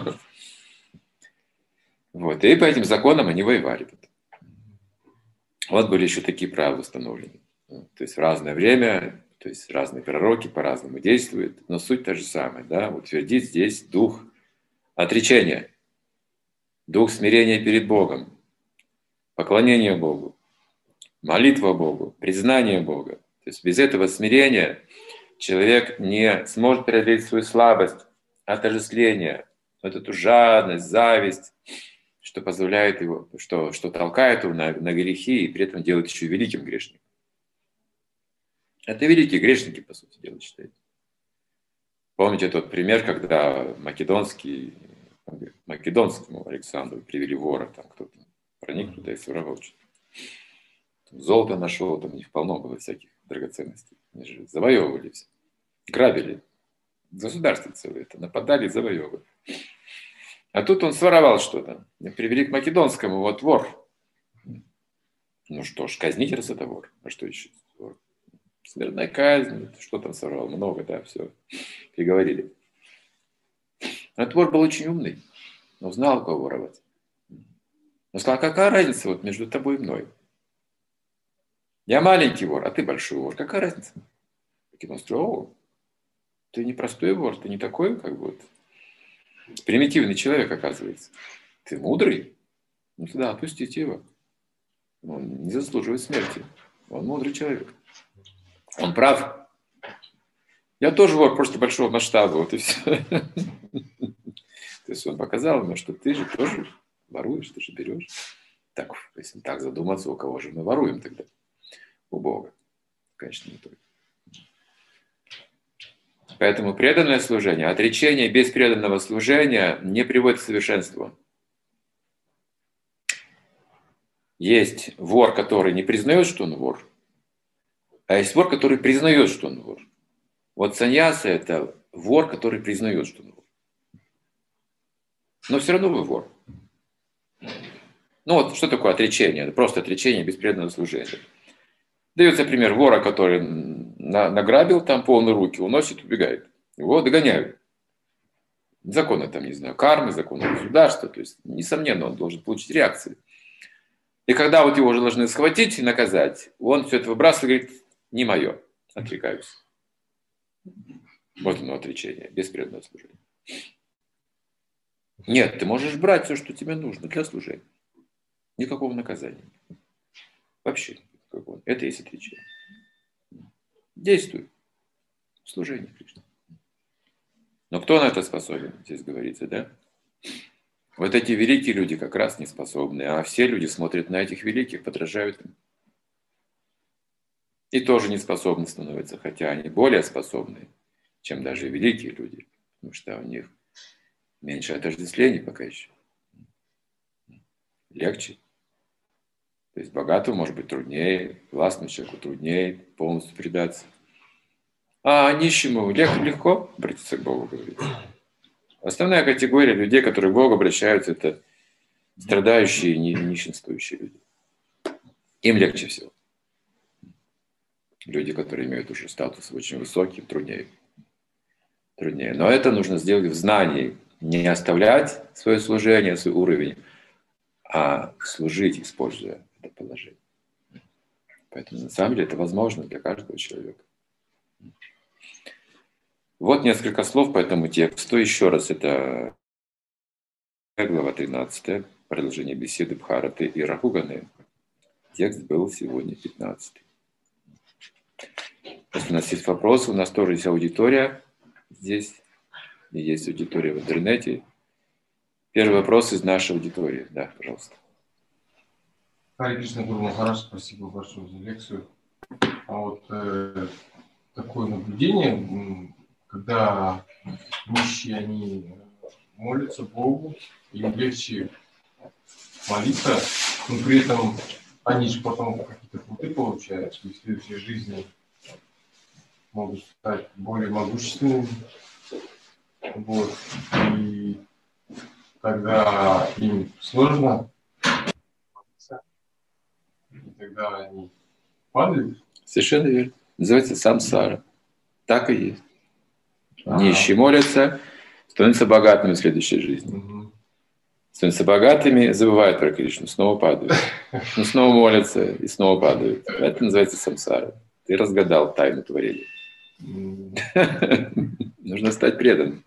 Вот. И по этим законам они воевали. Вот были еще такие правила установлены. То есть в разное время, то есть разные пророки по-разному действуют, но суть та же самая, да, утвердить здесь дух отречения, дух смирения перед Богом, поклонение Богу, молитва Богу, признание Бога. То есть без этого смирения человек не сможет преодолеть свою слабость, отождествление, вот эту жадность, зависть, что позволяет его, что толкает его на грехи и при этом делает еще великим грешником. Это великие грешники, по сути дела, считается. Помните тот пример, когда македонскому Александру привели вора, там кто-то проник туда и своровал что-то. Золото нашел, там у них полно было всяких драгоценностей. Они же завоевывали все. Грабили. Государство целое это. Нападали, завоевывали. А тут он своровал что-то. Привели к македонскому, вот вор. Ну что ж, казнить раз это вор. А что еще? Вор. Смертная казнь, что там своровал? Много, да, все. Приговорили. Но вор был очень умный. Но знал, кого воровать. Но сказал, какая разница вот между тобой и мной? Я маленький вор, а ты большой вор. Какая разница? Македон сказал, ты не простой вор, ты не такой, как бы вот примитивный человек, оказывается. Ты мудрый? Ну тогда отпустите его. Он не заслуживает смерти. Он мудрый человек. Он прав. Я тоже вор, просто большого масштаба. Вот и все. То есть он показал ему, что ты же тоже воруешь, ты же берешь. Так, если так задуматься, у кого же мы воруем тогда? У Бога. Конечно, не только. Поэтому преданное служение, отречение без преданного служения не приводит к совершенству. Есть вор, который не признает, что он вор, а есть вор, который признает, что он вор. Вот саньяса – это вор, который признает, что он вор. Но все равно вы вор. Ну вот что такое отречение? Это просто отречение без преданного служения. Дается пример вора, который награбил, там полные руки, уносит, убегает. Его догоняют. Законы там, не знаю, кармы, законы государства. То есть, несомненно, он должен получить реакцию. И когда вот его уже должны схватить и наказать, он все это выбрасывает и говорит, не мое, отрекаюсь. Вот оно отречение, без преданного служения. Нет, ты можешь брать все, что тебе нужно для служения. Никакого наказания. Вообще никакого. Это есть отречение. Действуй. Служение Кришне. Но кто на это способен, здесь говорится, да? Вот эти великие люди как раз не способны, а все люди смотрят на этих великих, подражают им. И тоже не способны становятся, хотя они более способны, чем даже великие люди, потому что у них меньше отождествлений пока еще. Легче. То есть богатому может быть труднее, властному человеку труднее полностью предаться. А нищему легко обратиться к Богу, говорится. Основная категория людей, которые к Богу обращаются, это страдающие и нищенствующие люди. Им легче всего. Люди, которые имеют уже статус очень высокий, труднее. Но это нужно сделать в знании. Не оставлять свое служение, свой уровень, а служить, используя это положение. Поэтому на самом деле это возможно для каждого человека. Вот несколько слов по этому тексту. Еще раз, это глава 13, продолжение беседы Бхараты и Рахуганы. Текст был сегодня 15. Если у нас есть вопросы, у нас тоже есть аудитория здесь, и есть аудитория в интернете. Первый вопрос из нашей аудитории. Да, пожалуйста. Харе Кришна, Гуру Махарадж, спасибо большое за лекцию. А вот такое наблюдение, когда нищие, они молятся Богу, им легче молиться, но при этом они же потом какие-то плоды получают, и в следующей жизни могут стать более могущественными. Вот. И тогда им сложно, и тогда они падают. Совершенно верно. Называется самсара. Так и есть. Нищие молятся, становятся богатыми в следующей жизни. Становятся богатыми, забывают про Кришну, снова падают. Но снова молятся и снова падают. Это называется самсара. Ты разгадал тайну творения. Нужно стать преданным.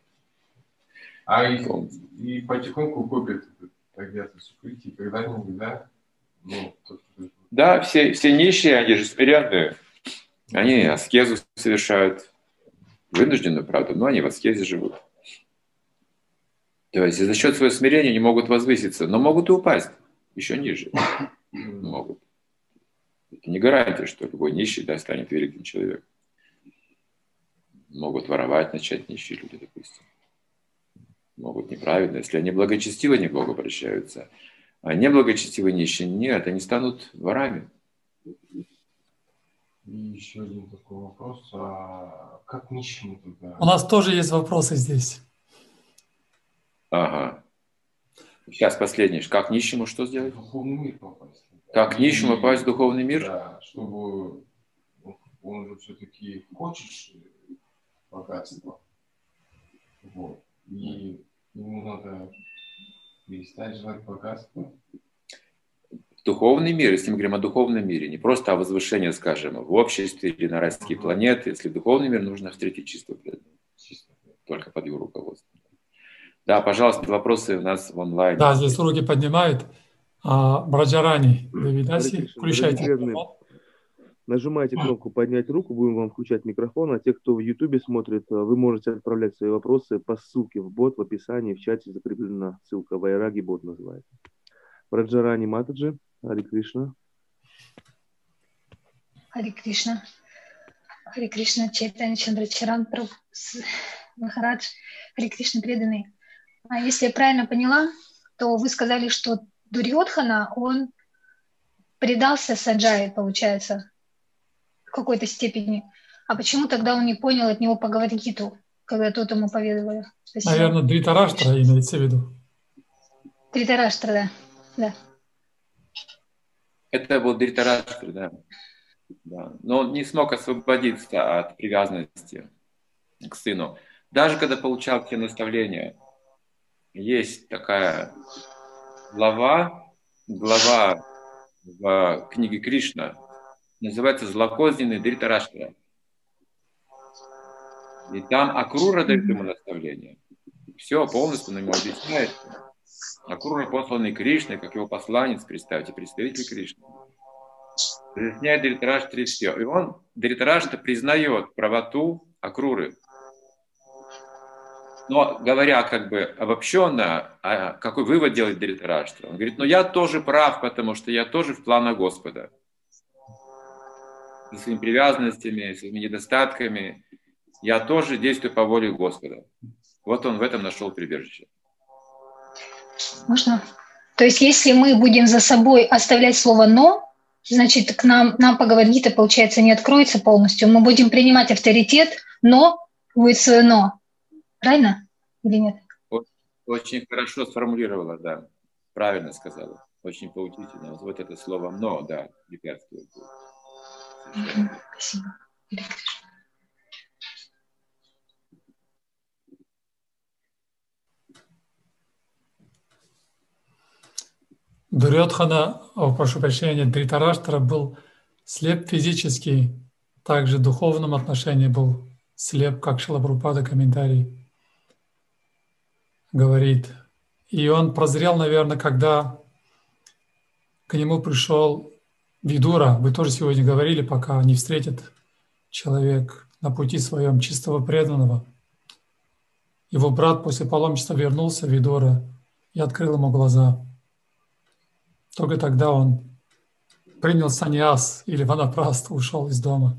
И потихоньку копят тогда-то сукрити, когда-нибудь, да? Да, все нищие, они же смиренные. Они аскезу совершают. Вынуждены, правда, но они в аскезе живут. То есть за счет своего смирения не могут возвыситься, но могут и упасть еще ниже. Могут. Это не гарантия, что любой нищий станет великим человеком. Могут воровать, начать нищие люди, допустим. Могут неправильно. Если они благочестиво не к Богу обращаются, а неблагочестивые нищие, нет, они станут ворами. И еще один такой вопрос. А как нищему тогда? У нас тоже есть вопросы здесь. Ага. Сейчас последний. Как нищему что сделать? В духовный мир попасть. Как нищему попасть в духовный мир? Да, чтобы он же все-таки хочет богатства. Вот. И ему надо перестать желать богатства. Духовный мир, если мы говорим о духовном мире, не просто о возвышении, скажем, в обществе или на райские планеты. Если духовный мир, нужно встретить чистую преданность. Только под его руководством. Да, пожалуйста, вопросы у нас в онлайн. Да, здесь руки поднимают. Браджарани, Девидаси, включайте микрофон. Нажимайте кнопку «Поднять руку», будем вам включать микрофон. А те, кто в YouTube смотрит, вы можете отправлять свои вопросы по ссылке в бот, в описании, в чате закреплена ссылка. Вайраги бот называется. Браджарани Матаджи, Харе Кришна. Харе Кришна. Харе Кришна, Чайтанья Чандрачаран, Прабhu Махарадж, Харе Кришна преданный. А если я правильно поняла, то вы сказали, что Дурьодхана, он предался Санджае, получается, в какой-то степени. А почему тогда он не понял от него Бхагавад-гиту, когда тот ему поведал? Наверное, Дритараштра имеется в виду. Дритараштра, да. Да. Это был Дритараштра, да. Да. Но он не смог освободиться от привязанности к сыну. Даже когда получал те наставления, есть такая глава в книге Кришна, называется «Злокозненный Дритараштра». И там Акрура дает ему наставление. Все полностью он ему объясняет. Акрура, посланный Кришной, как его посланец, представьте, представитель Кришны. Разъясняет Дритараштре все. И он, Дритараштра, признает правоту Акруры. Но говоря как бы обобщенно, какой вывод делает Дритараштра? Он говорит, я тоже прав, потому что я тоже в планах Господа. Со своими привязанностями, своими недостатками. Я тоже действую по воле Господа. Вот он в этом нашел прибежище. Можно? То есть, если мы будем за собой оставлять слово «но», значит, к нам Бхагавад-гита, получается, не откроется полностью. Мы будем принимать авторитет, но будет свое «но». Правильно или нет? Очень хорошо сформулировала, да. Правильно сказала. Очень поучительно. Вот это слово «но», да, препятствует. Спасибо. Дурьодхана, прошу прощения, Дритараштра был слеп физически, также в духовном отношении был слеп, как Шрила Прабхупада комментарий говорит. И он прозрел, наверное, когда к нему пришел Видура. Вы тоже сегодня говорили, пока не встретит человек на пути своем чистого преданного. Его брат после паломничества вернулся, Видура, и открыл ему глаза. Только тогда он принял саньяс или ванапраст, ушел из дома.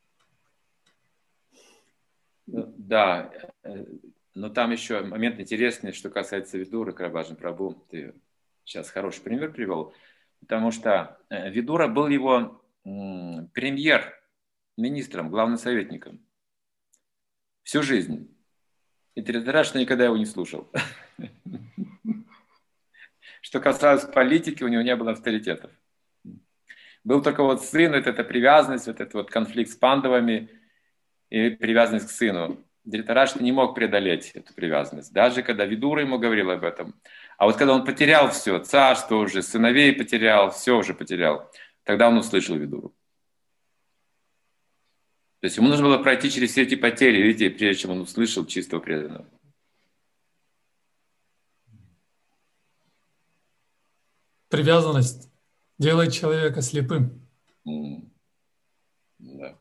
Да, но там еще момент интересный, что касается Видуры, Крабаджан Прабху. Ты сейчас хороший пример привел, потому что Видура был его премьер-министром, главным советником всю жизнь. И Дритараштра никогда его не слушал. Что касалось политики, у него не было авторитетов. Был только вот сын, эта привязанность, этот конфликт с пандавами и привязанность к сыну. Дритараштра не мог преодолеть эту привязанность, даже когда Видура ему говорил об этом. А вот когда он потерял все, царство уже, сыновей потерял, все уже потерял, тогда он услышал Видуру. То есть ему нужно было пройти через все эти потери, видите, прежде чем он услышал чистого преданного. Привязанность делает человека слепым. Да.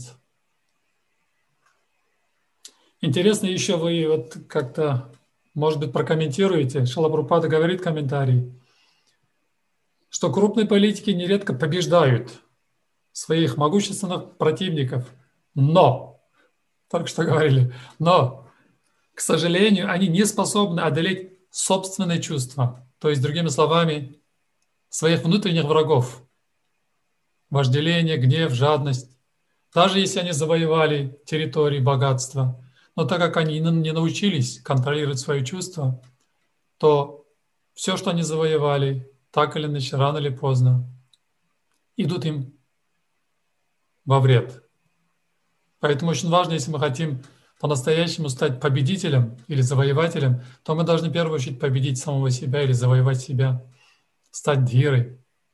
Интересно еще вы вот как-то, может быть, прокомментируете. Шрила Прабхупада говорит комментарий, что крупные политики нередко побеждают своих могущественных противников, но, только что говорили, но, к сожалению, они не способны одолеть собственные чувства. То есть, другими словами, своих внутренних врагов. Вожделение, гнев, жадность. Даже если они завоевали территории, богатства, но так как они не научились контролировать свои чувства, то все, что они завоевали, так или иначе, рано или поздно, идут им во вред. Поэтому очень важно, если мы хотим по-настоящему стать победителем или завоевателем, то мы должны в первую очередь победить самого себя или завоевать себя, стать дхирой.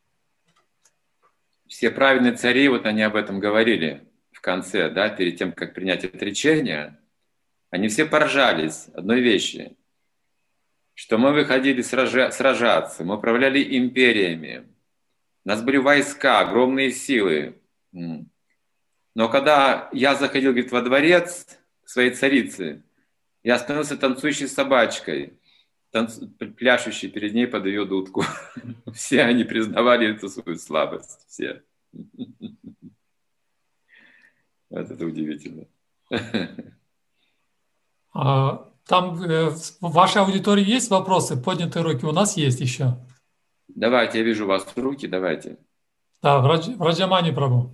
Все праведные цари, вот они об этом говорили в конце, да, перед тем, как принять отречение, они все поражались одной вещи, что мы выходили сражаться, мы управляли империями, у нас были войска, огромные силы. Но когда я заходил, говорит, во дворец своей царицы, я становился танцующей собачкой, пляшущей перед ней под ее дудку. Все они признавали эту свою слабость. Все. Вот это удивительно. Там в вашей аудитории есть вопросы? Поднятые руки у нас есть еще. Давайте, я вижу у вас руки, давайте. Да, Враджамани Прабhu.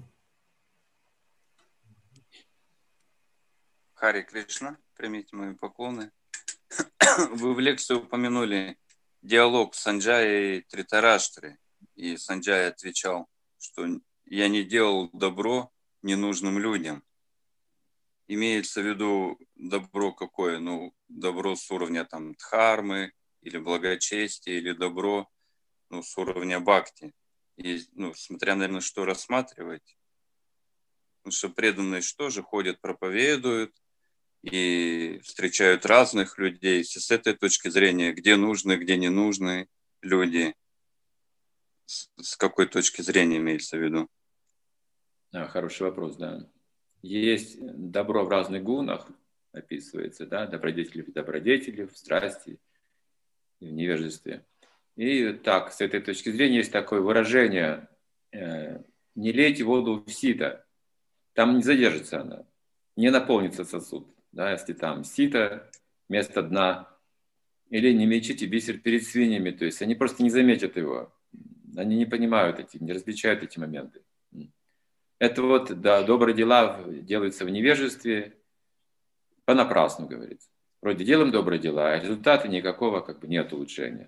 Хари Кришна, примите мои поклоны. Вы в лекции упомянули диалог Санджая и Тритараштры. И Санджай отвечал, что я не делал добро ненужным людям. Имеется в виду добро какое? Ну, добро с уровня там дхармы, или благочестия, или добро с уровня бхакти. И, смотря, наверное, что рассматривать. Потому что преданные что же ходят, проповедуют и встречают разных людей. С этой точки зрения, где нужны, где не нужны люди, с какой точки зрения имеется в виду? Хороший вопрос, да. Есть добро в разных гунах, описывается, да, добродетели в добродетели, в страсти, в невежестве. И так, с этой точки зрения есть такое выражение: не лейте воду в сито, там не задержится она, не наполнится сосуд, да, если там сито вместо дна, или не мечите бисер перед свиньями, то есть они просто не заметят его, они не понимают не различают эти моменты. Это вот, да, добрые дела делаются в невежестве понапрасну, говорится. Вроде делаем добрые дела, а результата никакого нет улучшения.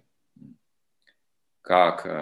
Как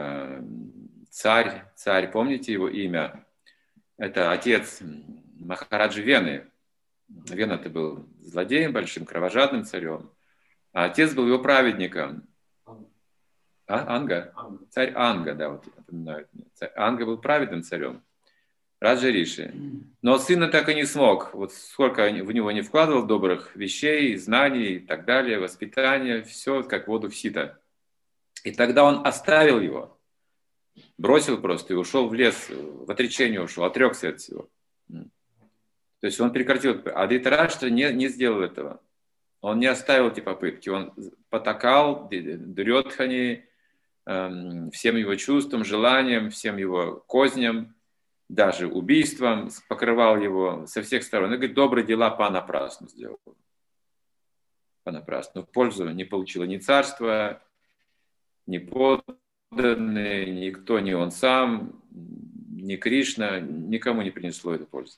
царь, помните его имя? Это отец Махараджи Вены. Вена это был злодеем большим, кровожадным царем. А отец был его праведником. Анга? Царь Анга, да, вот напоминают мне. Царь Анга был праведным царем. Раджа Риши. Но сына так и не смог. Вот сколько в него не вкладывал добрых вещей, знаний и так далее, воспитания, все как воду в сито. И тогда он оставил его, бросил просто и ушел в лес, в отречение ушел, отрекся от всего. То есть он прекратил. А Дритараштра не сделал этого. Он не оставил эти попытки. Он потакал Дурьодхане, всем его чувствам, желаниям, всем его козням, даже убийством, покрывал его со всех сторон. Он говорит, добрые дела понапрасну сделал. Понапрасну. Пользу не получило ни царство, ни подданные, никто, ни он сам, ни Кришна, никому не принесло эту пользу.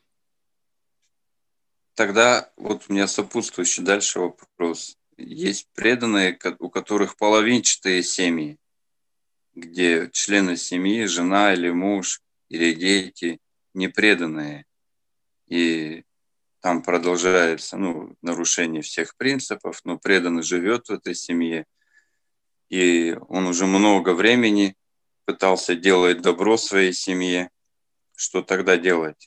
Тогда вот у меня сопутствующий дальше вопрос. Есть преданные, у которых половинчатые семьи, где члены семьи, жена или муж, или дети непреданные. И там продолжается нарушение всех принципов, но преданный живет в этой семье. И он уже много времени пытался делать добро своей семье. Что тогда делать?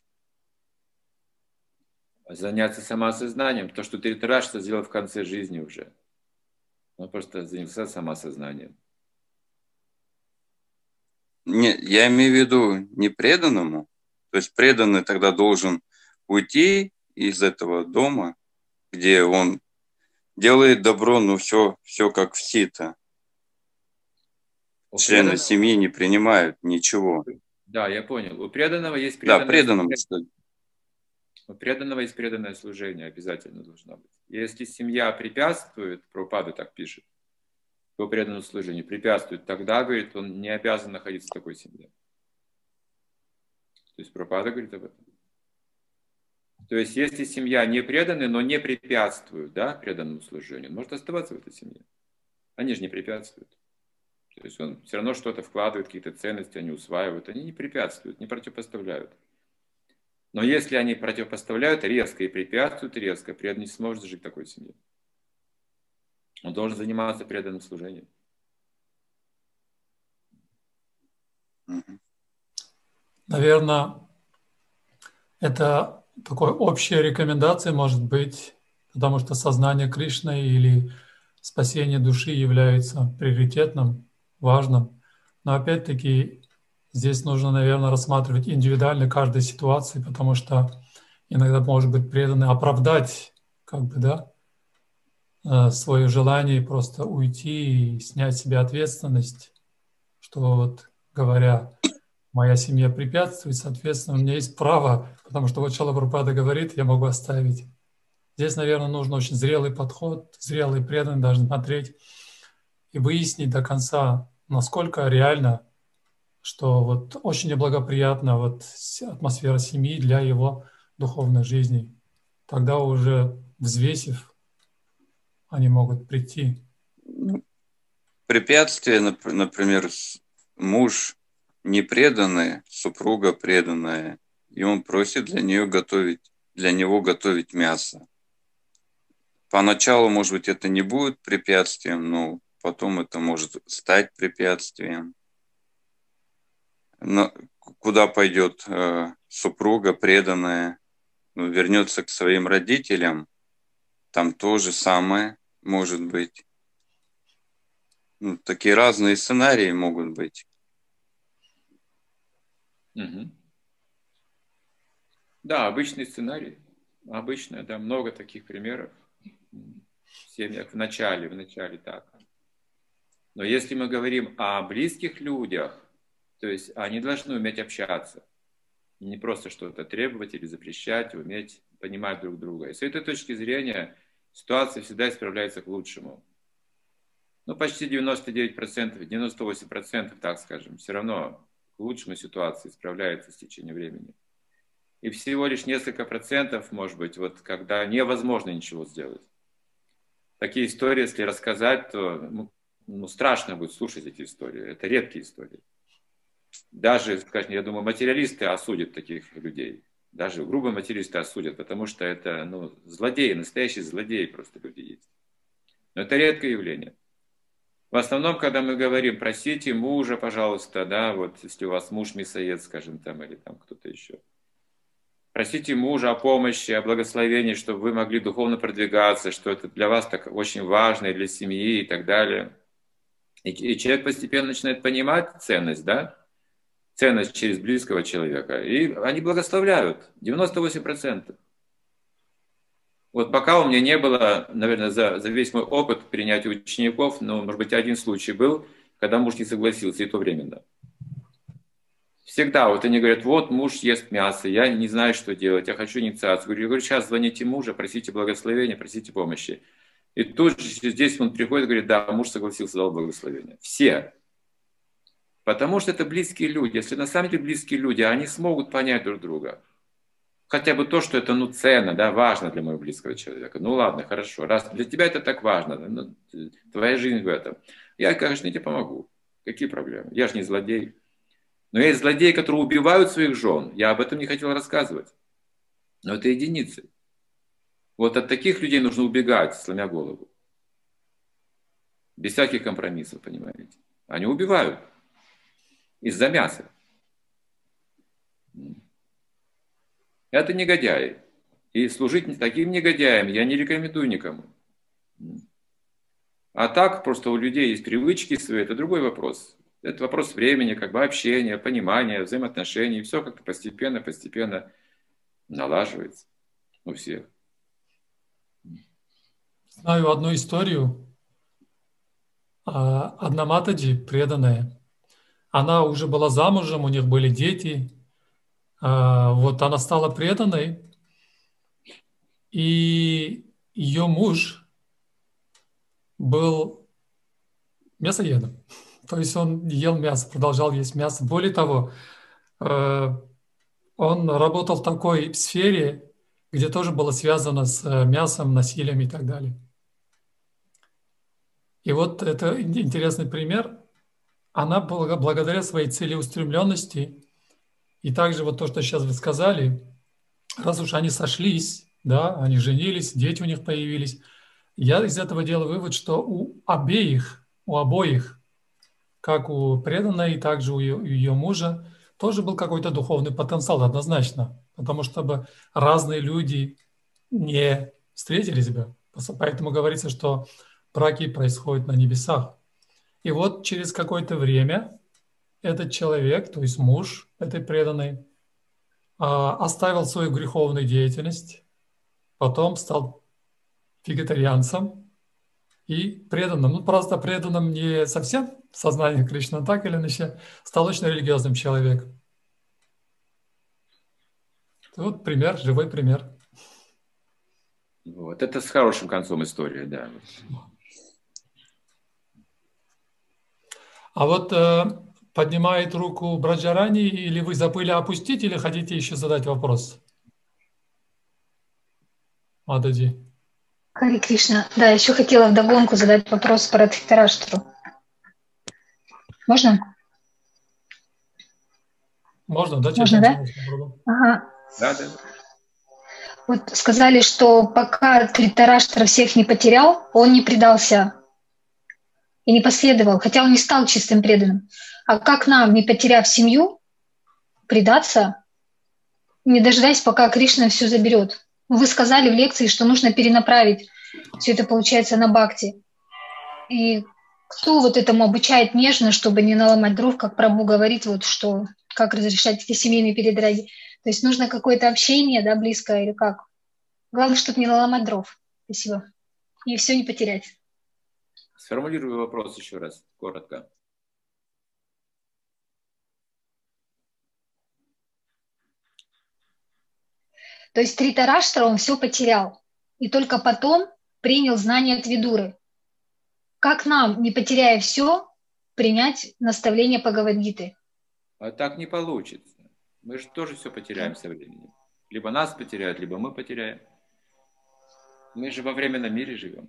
Заняться самоосознанием. То, что Дритараштра сделал в конце жизни уже. Он просто занялся самоосознанием. Нет, я имею в виду не преданному. То есть преданный тогда должен уйти из этого дома, где он делает добро, но все как в сито. Члены семьи не принимают ничего. Да, я понял. У преданного есть преданное... Да, преданному. У преданного есть преданное служение, обязательно должно быть. Если семья препятствует, Прабхупада так пишет, его преданному служению препятствует, тогда, говорит, он не обязан находиться в такой семье. То есть Прабхупада говорит об этом. То есть если семья не преданная, но не препятствует, да, преданному служению, он может оставаться в этой семье. Они же не препятствуют. То есть он все равно что-то вкладывает, какие-то ценности, они усваивают, они не препятствуют, не противопоставляют. Но если они противопоставляют резко и препятствуют резко, преданный не сможет жить в такой семье. Он должен заниматься преданным служением. Наверное, это такой общая рекомендация может быть, потому что сознание Кришны или спасение души является приоритетным, важным. Но опять-таки здесь нужно, наверное, рассматривать индивидуально каждой ситуации, потому что иногда может быть преданный оправдать, свое желание просто уйти и снять с себя ответственность, что вот говоря, моя семья препятствует, соответственно, у меня есть право, потому что вот Шрила Прабхупада говорит, я могу оставить. Здесь, наверное, нужен очень зрелый подход, зрелый преданный должен смотреть и выяснить до конца, насколько реально, что вот очень неблагоприятна вот атмосфера семьи для его духовной жизни. Тогда уже взвесив, они могут прийти. Препятствия, например, муж не преданный, супруга преданная, и он просит для него готовить мясо. Поначалу, может быть, это не будет препятствием, но потом это может стать препятствием. Но куда пойдет супруга преданная, вернется к своим родителям, там то же самое может быть. Такие разные сценарии могут быть. Угу. Да, обычный сценарий. Обычно, да, много таких примеров. В семьях в начале так. Но если мы говорим о близких людях, то есть они должны уметь общаться. Не просто что-то требовать или запрещать, уметь понимать друг друга. И с этой точки зрения ситуация всегда исправляется к лучшему. Почти 99%, 98%, так скажем, все равно к лучшему ситуация исправляется с течением времени. И всего лишь несколько процентов, может быть, вот когда невозможно ничего сделать. Такие истории, если рассказать, то страшно будет слушать эти истории. Это редкие истории. Даже, скажем, я думаю, материалисты осудят таких людей. Даже грубые материалисты осудят, потому что это злодеи, настоящие злодеи просто люди есть. Но это редкое явление. В основном, когда мы говорим, просите мужа, пожалуйста, да, вот если у вас муж мясоед, скажем, там, или там кто-то еще. Просите мужа о помощи, о благословении, чтобы вы могли духовно продвигаться, что это для вас так очень важно, и для семьи и так далее. И человек постепенно начинает понимать ценность, да, ценность через близкого человека. И они благословляют, 98%. Вот пока у меня не было, наверное, за весь мой опыт принятия учеников, может быть, один случай был, когда муж не согласился, и то временно. Всегда вот они говорят, вот муж ест мясо, я не знаю, что делать, я хочу инициацию. Я говорю, сейчас звоните мужа, просите благословения, просите помощи. И тут же через 10 минут приходит и говорит, да, муж согласился, дал благословение. Все. Потому что это близкие люди. Если на самом деле близкие люди, они смогут понять друг друга. Хотя бы то, что это ценно, да, важно для моего близкого человека. Ладно, хорошо. Раз для тебя это так важно, твоя жизнь в этом. Я, конечно, тебе помогу. Какие проблемы? Я же не злодей. Но есть злодеи, которые убивают своих жен. Я об этом не хотел рассказывать. Но это единицы. Вот от таких людей нужно убегать, сломя голову. Без всяких компромиссов, понимаете. Они убивают. Из-за мяса. Это негодяи. И служить таким негодяям я не рекомендую никому. А так, просто у людей есть привычки свои, это другой вопрос. Это вопрос времени, общения, понимания, взаимоотношений. Все как-то постепенно налаживается у всех. Знаю одну историю. Одна Матаджи, преданная, она уже была замужем, у них были дети. Вот она стала преданной, и ее муж был мясоедом. То есть он ел мясо, продолжал есть мясо. Более того, он работал в такой сфере, где тоже было связано с мясом, насилием и так далее. И вот это интересный пример. Она благодаря своей целеустремленности, и также вот то, что сейчас вы сказали, раз уж они сошлись, да, они женились, дети у них появились, я из этого делаю вывод, что у обоих, как у преданной, также у ее мужа, тоже был какой-то духовный потенциал, однозначно, потому что разные люди не встретились бы. Поэтому говорится, что браки происходят на небесах. И вот через какое-то время этот человек, то есть муж этой преданной, оставил свою греховную деятельность, потом стал вегетарианцем и преданным. Просто преданным не совсем в сознании Кришны, так или иначе, стал очень религиозным человеком. Вот пример, живой пример. Вот. Это с хорошим концом истории, да. А вот поднимает руку Браджарани, или вы забыли опустить, или хотите еще задать вопрос? Мададжи. Хари Кришна. Да, еще хотела вдогонку задать вопрос про Тритараштру. Можно? Можно, да? Можно, да? Ага. Да, да. Вот сказали, что пока Тритараштра всех не потерял, он не предался и не последовал, хотя он не стал чистым преданным. А как нам, не потеряв семью, предаться, не дожидаясь, пока Кришна все заберет? Вы сказали в лекции, что нужно перенаправить все это, получается, на бхакти. И кто вот этому обучает нежно, чтобы не наломать дров, как Прабху говорит, вот что, как разрешать эти семейные передряги? То есть нужно какое-то общение, да, близкое или как? Главное, чтобы не наломать дров. Спасибо. И все не потерять. Сформулирую вопрос еще раз, коротко. То есть Тритараштра он все потерял. И только потом принял знания от Видуры. Как нам, не потеряя все, принять наставление Бхагавад-гиты? А так не получится. Мы же тоже все потеряем со временем. Либо нас потеряют, либо мы потеряем. Мы же во временном мире живем.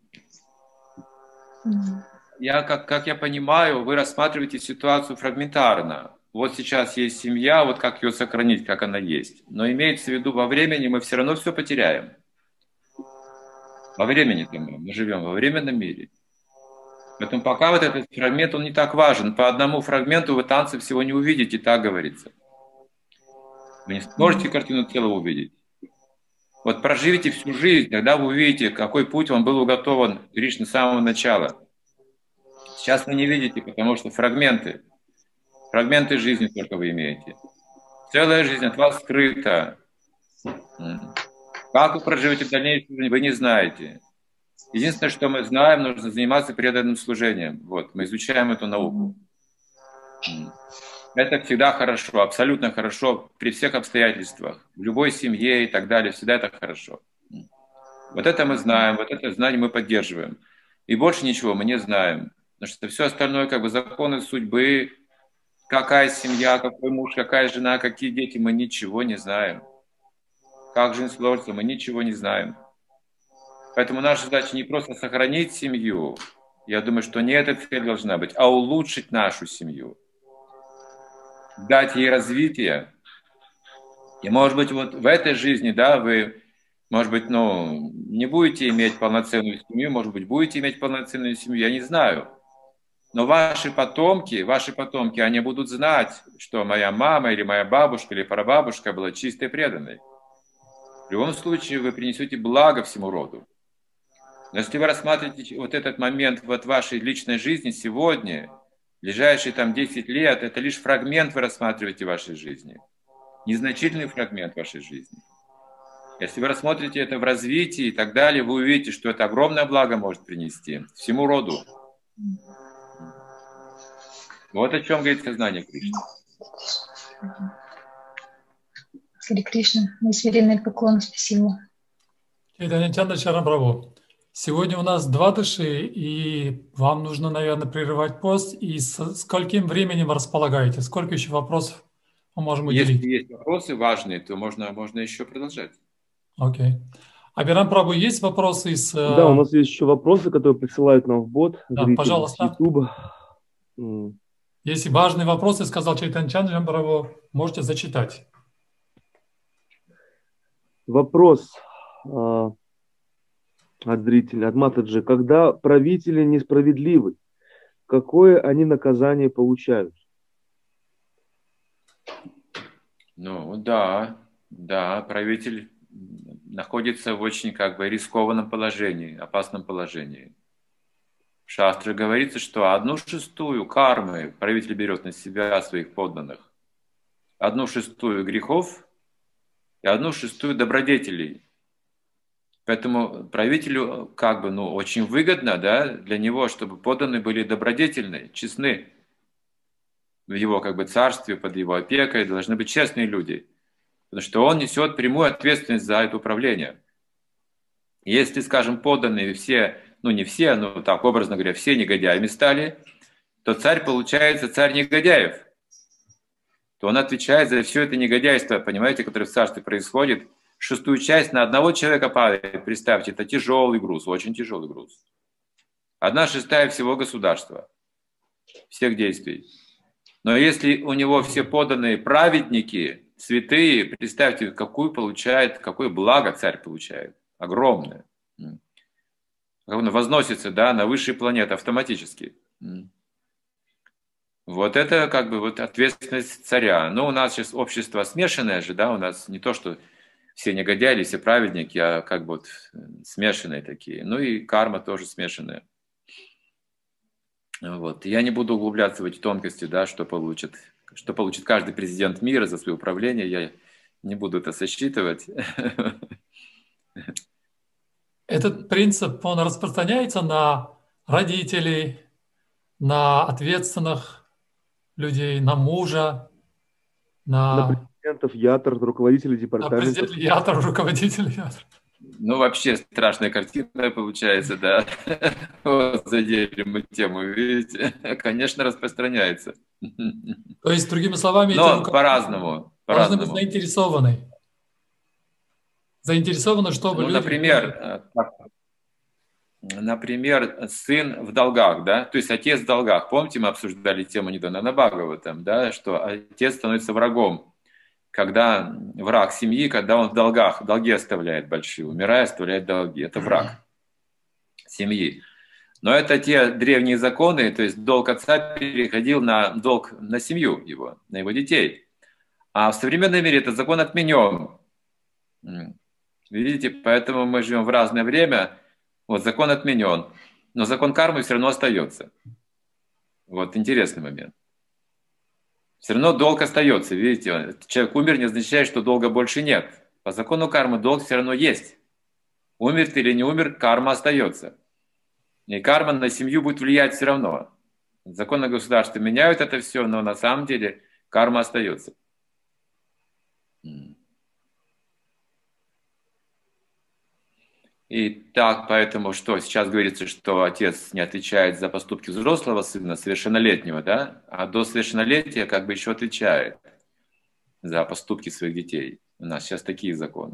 Как я понимаю, вы рассматриваете ситуацию фрагментарно. Вот сейчас есть семья, вот как ее сохранить, как она есть. Но имеется в виду, во времени мы все равно все потеряем. Во времени-то мы живем во временном мире. Поэтому пока вот этот фрагмент, он не так важен. По одному фрагменту вы танцы всего не увидите, так говорится. Вы не сможете картину целого увидеть. Вот проживите всю жизнь, тогда вы увидите, какой путь вам был уготован Кришне с самого начала. Сейчас вы не видите, потому что фрагменты жизни только вы имеете. Целая жизнь от вас скрыта. Как вы проживете в дальнейшем жизнь, вы не знаете. Единственное, что мы знаем, нужно заниматься преданным служением. Вот, мы изучаем эту науку. Это всегда хорошо, абсолютно хорошо при всех обстоятельствах, в любой семье и так далее, всегда это хорошо. Вот это мы знаем, вот это знание мы поддерживаем. И больше ничего мы не знаем. Потому что все остальное, как бы законы судьбы, какая семья, какой муж, какая жена, какие дети, мы ничего не знаем. Как жизнь сложится, мы ничего не знаем. Поэтому наша задача не просто сохранить семью, я думаю, что не эта цель должна быть, а улучшить нашу семью. Дать ей развитие. И, может быть, вот в этой жизни, да, вы, может быть, не будете иметь полноценную семью, может быть, будете иметь полноценную семью, я не знаю. Но ваши потомки, они будут знать, что моя мама или моя бабушка или прабабушка была чистой преданной. В любом случае вы принесете благо всему роду. Но если вы рассматриваете вот этот момент вот вашей личной жизни сегодня, ближайшие 10 лет, это лишь фрагмент вы рассматриваете вашей жизни. Незначительный фрагмент вашей жизни. Если вы рассмотрите это в развитии и так далее, вы увидите, что это огромное благо может принести всему роду. Вот о чем говорит сознание Кришны. Хари Кришна, смиренный поклон, спасибо. Чайтанья Чаран Прабху. Сегодня у нас двадаши, и вам нужно, наверное, прерывать пост. И с скольким временем располагаете? Сколько еще вопросов мы можем уделить? Если есть вопросы важные, то можно еще продолжать. Окей. Абирам Прабху, есть вопросы из... Да, у нас есть еще вопросы, которые присылают нам в бот. Да, пожалуйста. С YouTube. Если важные вопросы, сказал Чайтанья Чаран Прабху, можете зачитать. Вопрос от зрителя, от Матаджи. Когда правители несправедливы, какое они наказание получают? Да, правитель находится в очень рискованном положении, опасном положении. В Шастре говорится, что 1/6 кармы правитель берет на себя своих подданных, 1/6 грехов и 1/6 добродетелей. Поэтому правителю очень выгодно, да, для него, чтобы подданные были добродетельны, честны. В его царстве, под его опекой должны быть честные люди. Потому что он несет прямую ответственность за это управление. Если, скажем, подданные все, ну не все, но так образно говоря, все негодяями стали, то царь получается царь негодяев. То он отвечает за все это негодяйство, понимаете, которое в царстве происходит. 1/6 часть на одного человека падает, представьте, это тяжелый груз, очень тяжелый груз. 1/6 всего государства, всех действий. Но если у него все подданные праведники, святые, представьте, какое благо царь получает. Огромное. Он возносится, да, на высшие планеты автоматически. Вот это как бы вот ответственность царя. Но у нас сейчас общество смешанное же, да, у нас не то, что все негодяи, все праведники, а как бы вот смешанные такие. Ну и карма тоже смешанная. Вот. Я не буду углубляться в эти тонкости, да, что получит каждый президент мира за свое управление. Я не буду это сосчитывать. Этот принцип, он распространяется на родителей, на ответственных людей, на мужа, На президентов ятр, руководителей департаментов. Руководителей ятр. Ну, вообще страшная картина получается, да. Вот задели мы тему, видите. Конечно, распространяется. То есть, другими словами, но по-разному. Должны быть заинтересованы. Заинтересованы, чтобы люди... Например, сын в долгах, да, то есть отец в долгах. Помните, мы обсуждали тему недавно на Бхагаватам, да, что отец становится врагом, когда враг семьи, когда он в долгах, долги оставляет большие, умирая, оставляет долги. Это враг семьи. Но это те древние законы, то есть долг отца переходил на долг на семью его, на его детей. А в современном мире этот закон отменен. Видите, поэтому мы живем в разное время. Вот закон отменен, но закон кармы все равно остается. Вот интересный момент. Все равно долг остается, видите. Человек умер, не означает, что долга больше нет. По закону кармы долг все равно есть. Умер ты или не умер, карма остается. И карма на семью будет влиять все равно. Законы государства меняют это все, но на самом деле карма остается. И так, поэтому что? Сейчас говорится, что отец не отвечает за поступки взрослого сына, совершеннолетнего, да? А до совершеннолетия как бы еще отвечает за поступки своих детей. У нас сейчас такие законы.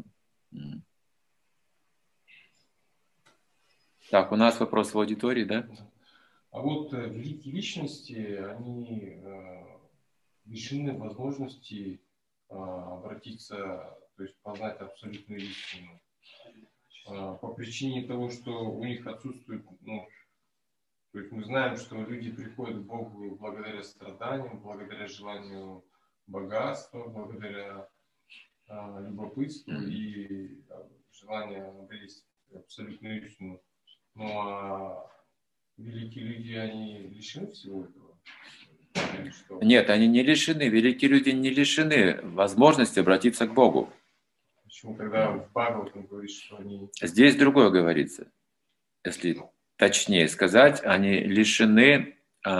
Так, у нас вопрос в аудитории, да? А вот великие личности, они лишены возможности обратиться, то есть познать абсолютную истину. По причине того, что у них отсутствует, ну, то есть мы знаем, что люди приходят к Богу благодаря страданиям, благодаря желанию богатства, благодаря любопытству и желанию обрести абсолютную истину. Но великие люди, они лишены всего этого? Нет, они не лишены. Великие люди не лишены возможности обратиться к Богу. Почему тогда в Бхагаватам говорит, что они... Здесь другое говорится. Если точнее сказать, они лишены,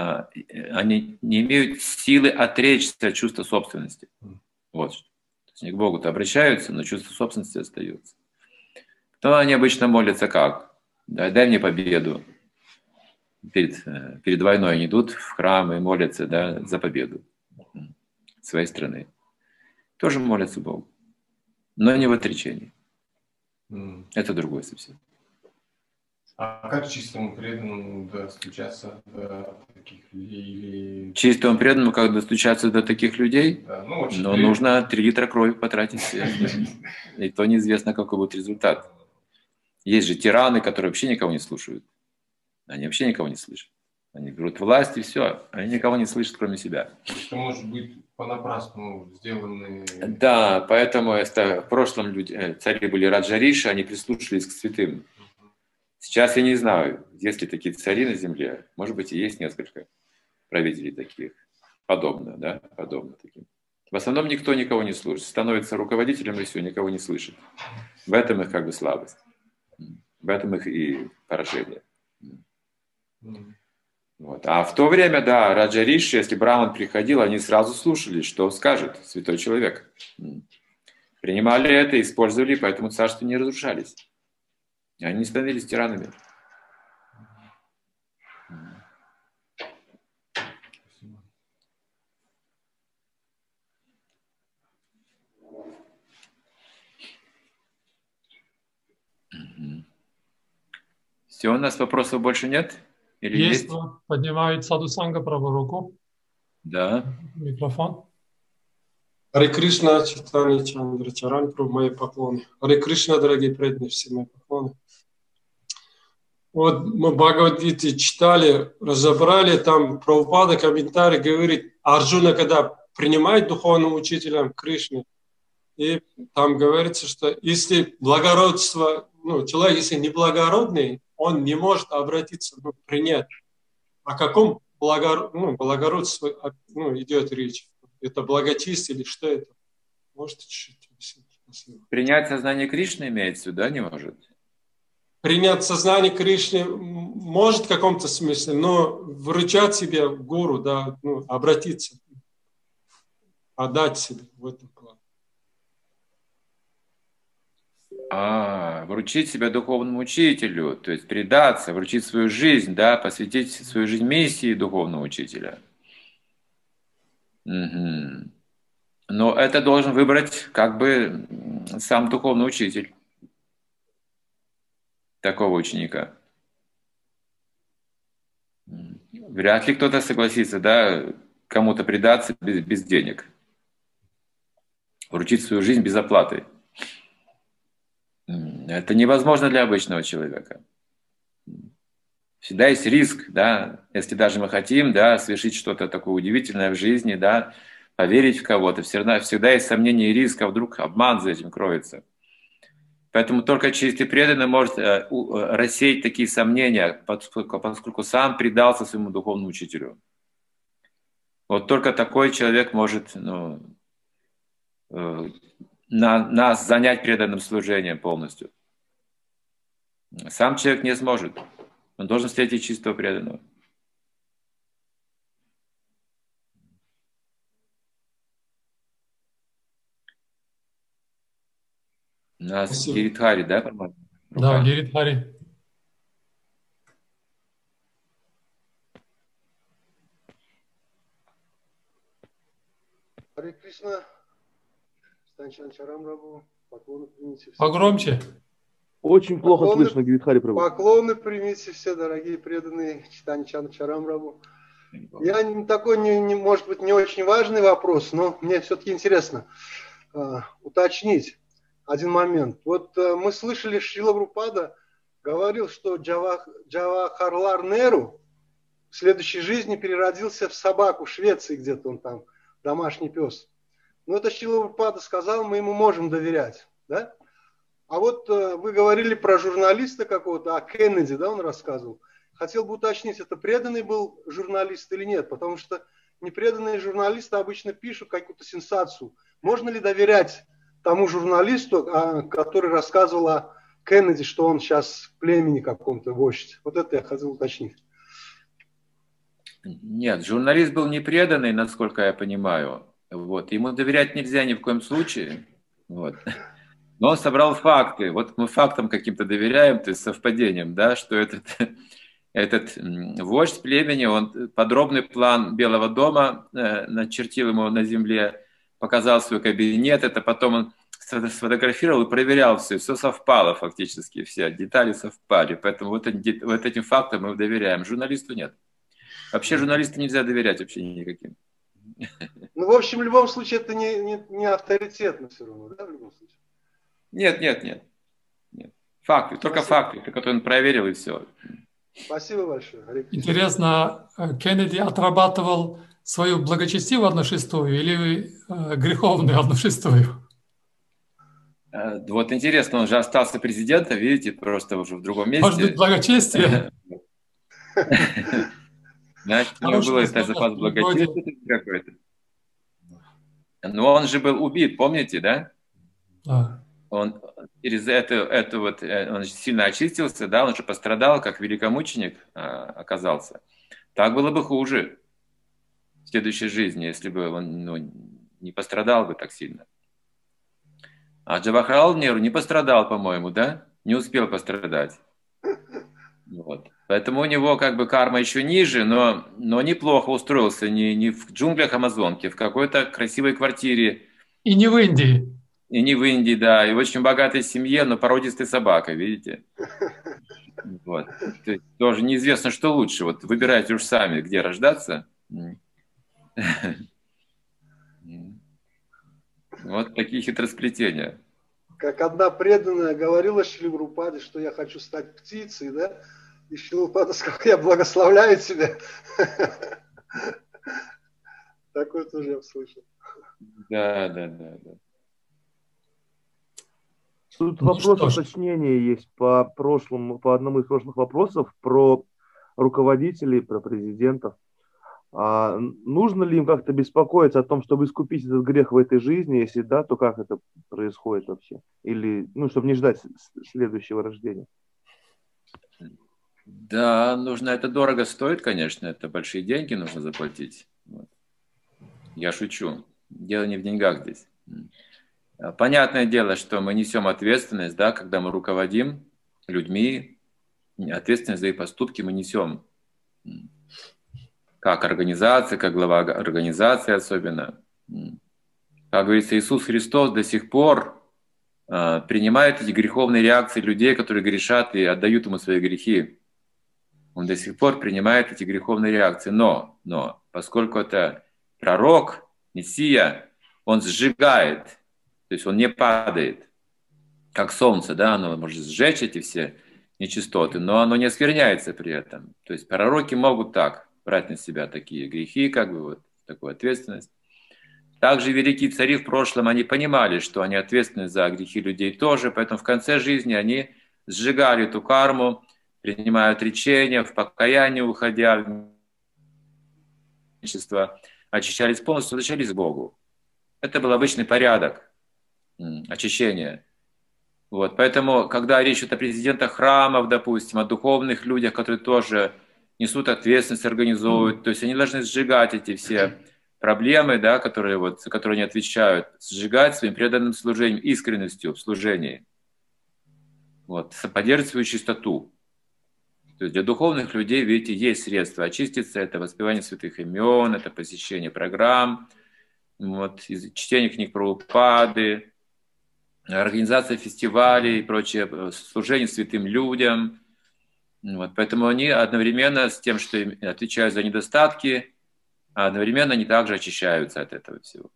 они не имеют силы отречься от чувства собственности. Вот что. То есть они к Богу-то обращаются, но чувство собственности остается. То они обычно молятся как? Дай мне победу. Перед войной они идут в храм и молятся, да, за победу своей страны. Тоже молятся Богу. Но не в отречении. Это другое совсем. А как чистому преданному достучаться до таких людей? Или... Чистому преданному как достучаться до таких людей? Да, ну, но нужно 3 литра крови потратить. И то неизвестно, какой будет результат. Есть же тираны, которые вообще никого не слушают. Они вообще никого не слышат. Они берут власть и все. Они никого не слышат, кроме себя. Это может быть понапрасну сделаны... Да, поэтому это в прошлом цари были Раджариши, они прислушались к святым. Сейчас я не знаю, есть ли такие цари на земле. Может быть, и есть несколько правителей таких. Подобно, да, подобно таким. В основном никто никого не слушает. Становится руководителем и все, никого не слышит. В этом их как бы слабость. В этом их и поражение. Вот. А в то время, да, Раджариши, если Браман приходил, они сразу слушали, что скажет святой человек. принимали это, использовали, поэтому царства не разрушались. Они не становились тиранами. Все, у нас вопросов больше нет? Или есть? Поднимает Саду Санга правую руку. Да. Микрофон. Харе Кришна, Чайтанья Чандрачаран, мои поклоны. Харе Кришна, дорогие преданные, все мои поклоны. Вот мы Бхагавад-гите читали, разобрали, там Прабхупада комментарий говорит, Арджуна, когда принимает духовным учителем Кришны, и там говорится, что если благородство, человек, если неблагородный, он не может обратиться, принять. О каком благородстве идет речь? Это благочестие или что это? Можете чуть-чуть объяснить? Спасибо. Принять сознание Кришны имеется в виду, да, не может? Принять сознание Кришны может в каком-то смысле, но вручать себе в гуру, да, обратиться, отдать себе в этом плане. Вручить себя духовному учителю, то есть предаться, вручить свою жизнь, да, посвятить свою жизнь миссии духовного учителя. Угу. Но это должен выбрать как бы сам духовный учитель такого ученика. Вряд ли кто-то согласится, да, кому-то предаться без денег, вручить свою жизнь без оплаты. Это невозможно для обычного человека. Всегда есть риск, да, если даже мы хотим, да, совершить что-то такое удивительное в жизни, да, поверить в кого-то, всегда есть сомнение и риск, а вдруг обман за этим кроется. Поэтому только чистый преданный может рассеять такие сомнения, поскольку сам предался своему духовному учителю. Вот только такой человек может нас занять преданным служением полностью. Сам человек не сможет. Он должен встретить чистого преданного. У нас Гиридхари, да, по-моему? Да, Гиридхари. Харе Кришна, Станчан Чарамрабу, поклоны примите все. Погромче. Очень плохо слышно, Гиридхари Прабhu. Поклоны примите все, дорогие преданные Станчан Чарамрабу. Я такой, может быть, не очень важный вопрос, но мне все-таки интересно уточнить один момент. Вот мы слышали, Шрила Прабхупада говорил, что Джавахарлал Неру в следующей жизни переродился в собаку в Швеции, где-то он там, домашний пес. Но это Шрила Прабхупада сказал, мы ему можем доверять. Да? А вот вы говорили про журналиста какого-то, Кеннеди, да, он рассказывал. Хотел бы уточнить, это преданный был журналист или нет, потому что непреданные журналисты обычно пишут какую-то сенсацию. Можно ли доверять тому журналисту, который рассказывал о Кеннеди, что он сейчас в племени каком-то вождь? Вот это я хотел уточнить. Нет, журналист был не преданный, насколько я понимаю. Вот. Ему доверять нельзя ни в коем случае. Вот. Но он собрал факты. Вот мы фактам каким-то доверяем, то есть совпадением, да, что этот вождь племени, он подробный план Белого дома начертил ему на земле, показал свой кабинет, это потом он сфотографировал и проверял все совпало фактически, все детали совпали. Поэтому вот этим фактам мы доверяем. Журналисту нет. Вообще журналисту нельзя доверять вообще никаким. Ну, в общем, в любом случае это не авторитетно все равно, да, в любом случае? Нет. Факты, только факты, которые он проверил, и все. Спасибо большое. Интересно, Кеннеди отрабатывал свою благочестивую 1/6 или греховную 1/6? Вот интересно, он же остался президентом, видите, просто уже в другом месте. Может быть, благочестие? Значит, у него было это запас благочестия какой-то. Но он же был убит, помните, да? Да. Он через это вот, он сильно очистился, да, он же пострадал, как великомученик оказался. Так было бы хуже в следующей жизни, если бы он не пострадал бы так сильно. А Джавахарлал Неру не пострадал, по-моему, да? Не успел пострадать. Вот. Поэтому у него как бы карма еще ниже, но неплохо устроился. Не в джунглях Амазонки, в какой-то красивой квартире. И не в Индии. И не в Индии, да. И в очень богатой семье, но породистой собакой, видите? Вот. То есть тоже неизвестно, что лучше. Вот выбирайте уж сами, где рождаться. Вот такие хитросплетения. Как одна преданная говорила Шри Прабхупаде, что я хочу стать птицей, да? И Шри Прабхупада сказал, я благословляю тебя. Такое тоже я слышал. Да. Тут вопрос уточнения есть по одному из прошлых вопросов про руководителей, про президентов. А нужно ли им как-то беспокоиться о том, чтобы искупить этот грех в этой жизни? Если да, то как это происходит вообще? Или, чтобы не ждать следующего рождения? Да, нужно, это дорого стоит, конечно, это большие деньги нужно заплатить. Вот. Я шучу. Дело не в деньгах здесь. Понятное дело, что мы несем ответственность, да, когда мы руководим людьми, ответственность за их поступки мы несем. Как организация, как глава организации особенно. Как говорится, Иисус Христос до сих пор принимает эти греховные реакции людей, которые грешат и отдают Ему свои грехи. Он до сих пор принимает эти греховные реакции. Но поскольку это пророк, Мессия, он сжигает, то есть он не падает, как солнце, да, оно может сжечь эти все нечистоты, но оно не оскверняется при этом. То есть пророки могут так брать на себя такие грехи, как бы вот такую ответственность. Также великие цари в прошлом, они понимали, что они ответственны за грехи людей тоже, поэтому в конце жизни они сжигали эту карму, принимая отречение, в покаяние уходя в нечиство, очищались полностью, возвращались к Богу. Это был обычный порядок очищения. Вот, поэтому, когда речь идет о президентах храмов, допустим, о духовных людях, которые тоже несут ответственность, организуют, то есть они должны сжигать эти все проблемы, да, за которые они отвечают, сжигать своим преданным служением, искренностью в служении. Вот, поддерживать свою чистоту. То есть для духовных людей, видите, есть средства очиститься, это воспевание святых имен, это посещение программ, вот, чтение книг Прабхупады, организация фестивалей и прочее, служение святым людям. Вот, поэтому они одновременно с тем, что им отвечают за недостатки, одновременно они также очищаются от этого всего.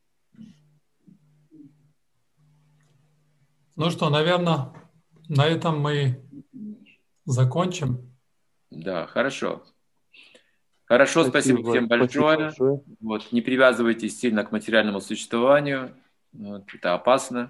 Ну что, наверное, на этом мы закончим. Да, хорошо. Хорошо, спасибо всем большое. Вот, не привязывайтесь сильно к материальному существованию. Вот, это опасно.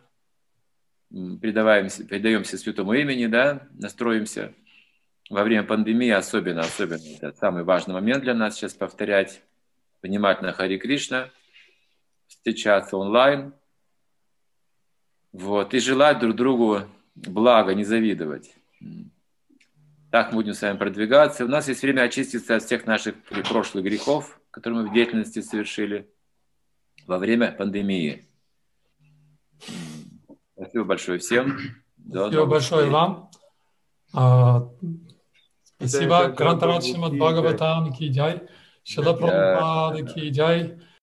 Предаемся святому имени, да, настроимся. Во время пандемии особенно, это самый важный момент для нас сейчас повторять внимательно Хари Кришна, встречаться онлайн, вот, и желать друг другу блага, не завидовать. Так мы будем с вами продвигаться. У нас есть время очиститься от всех наших прошлых грехов, которые мы в деятельности совершили во время пандемии. Спасибо большое всем. Спасибо большое вам. Спасибо. Грантарадж Шримад Бхагаватам ки джай. Шрила Прабхупада ки джай.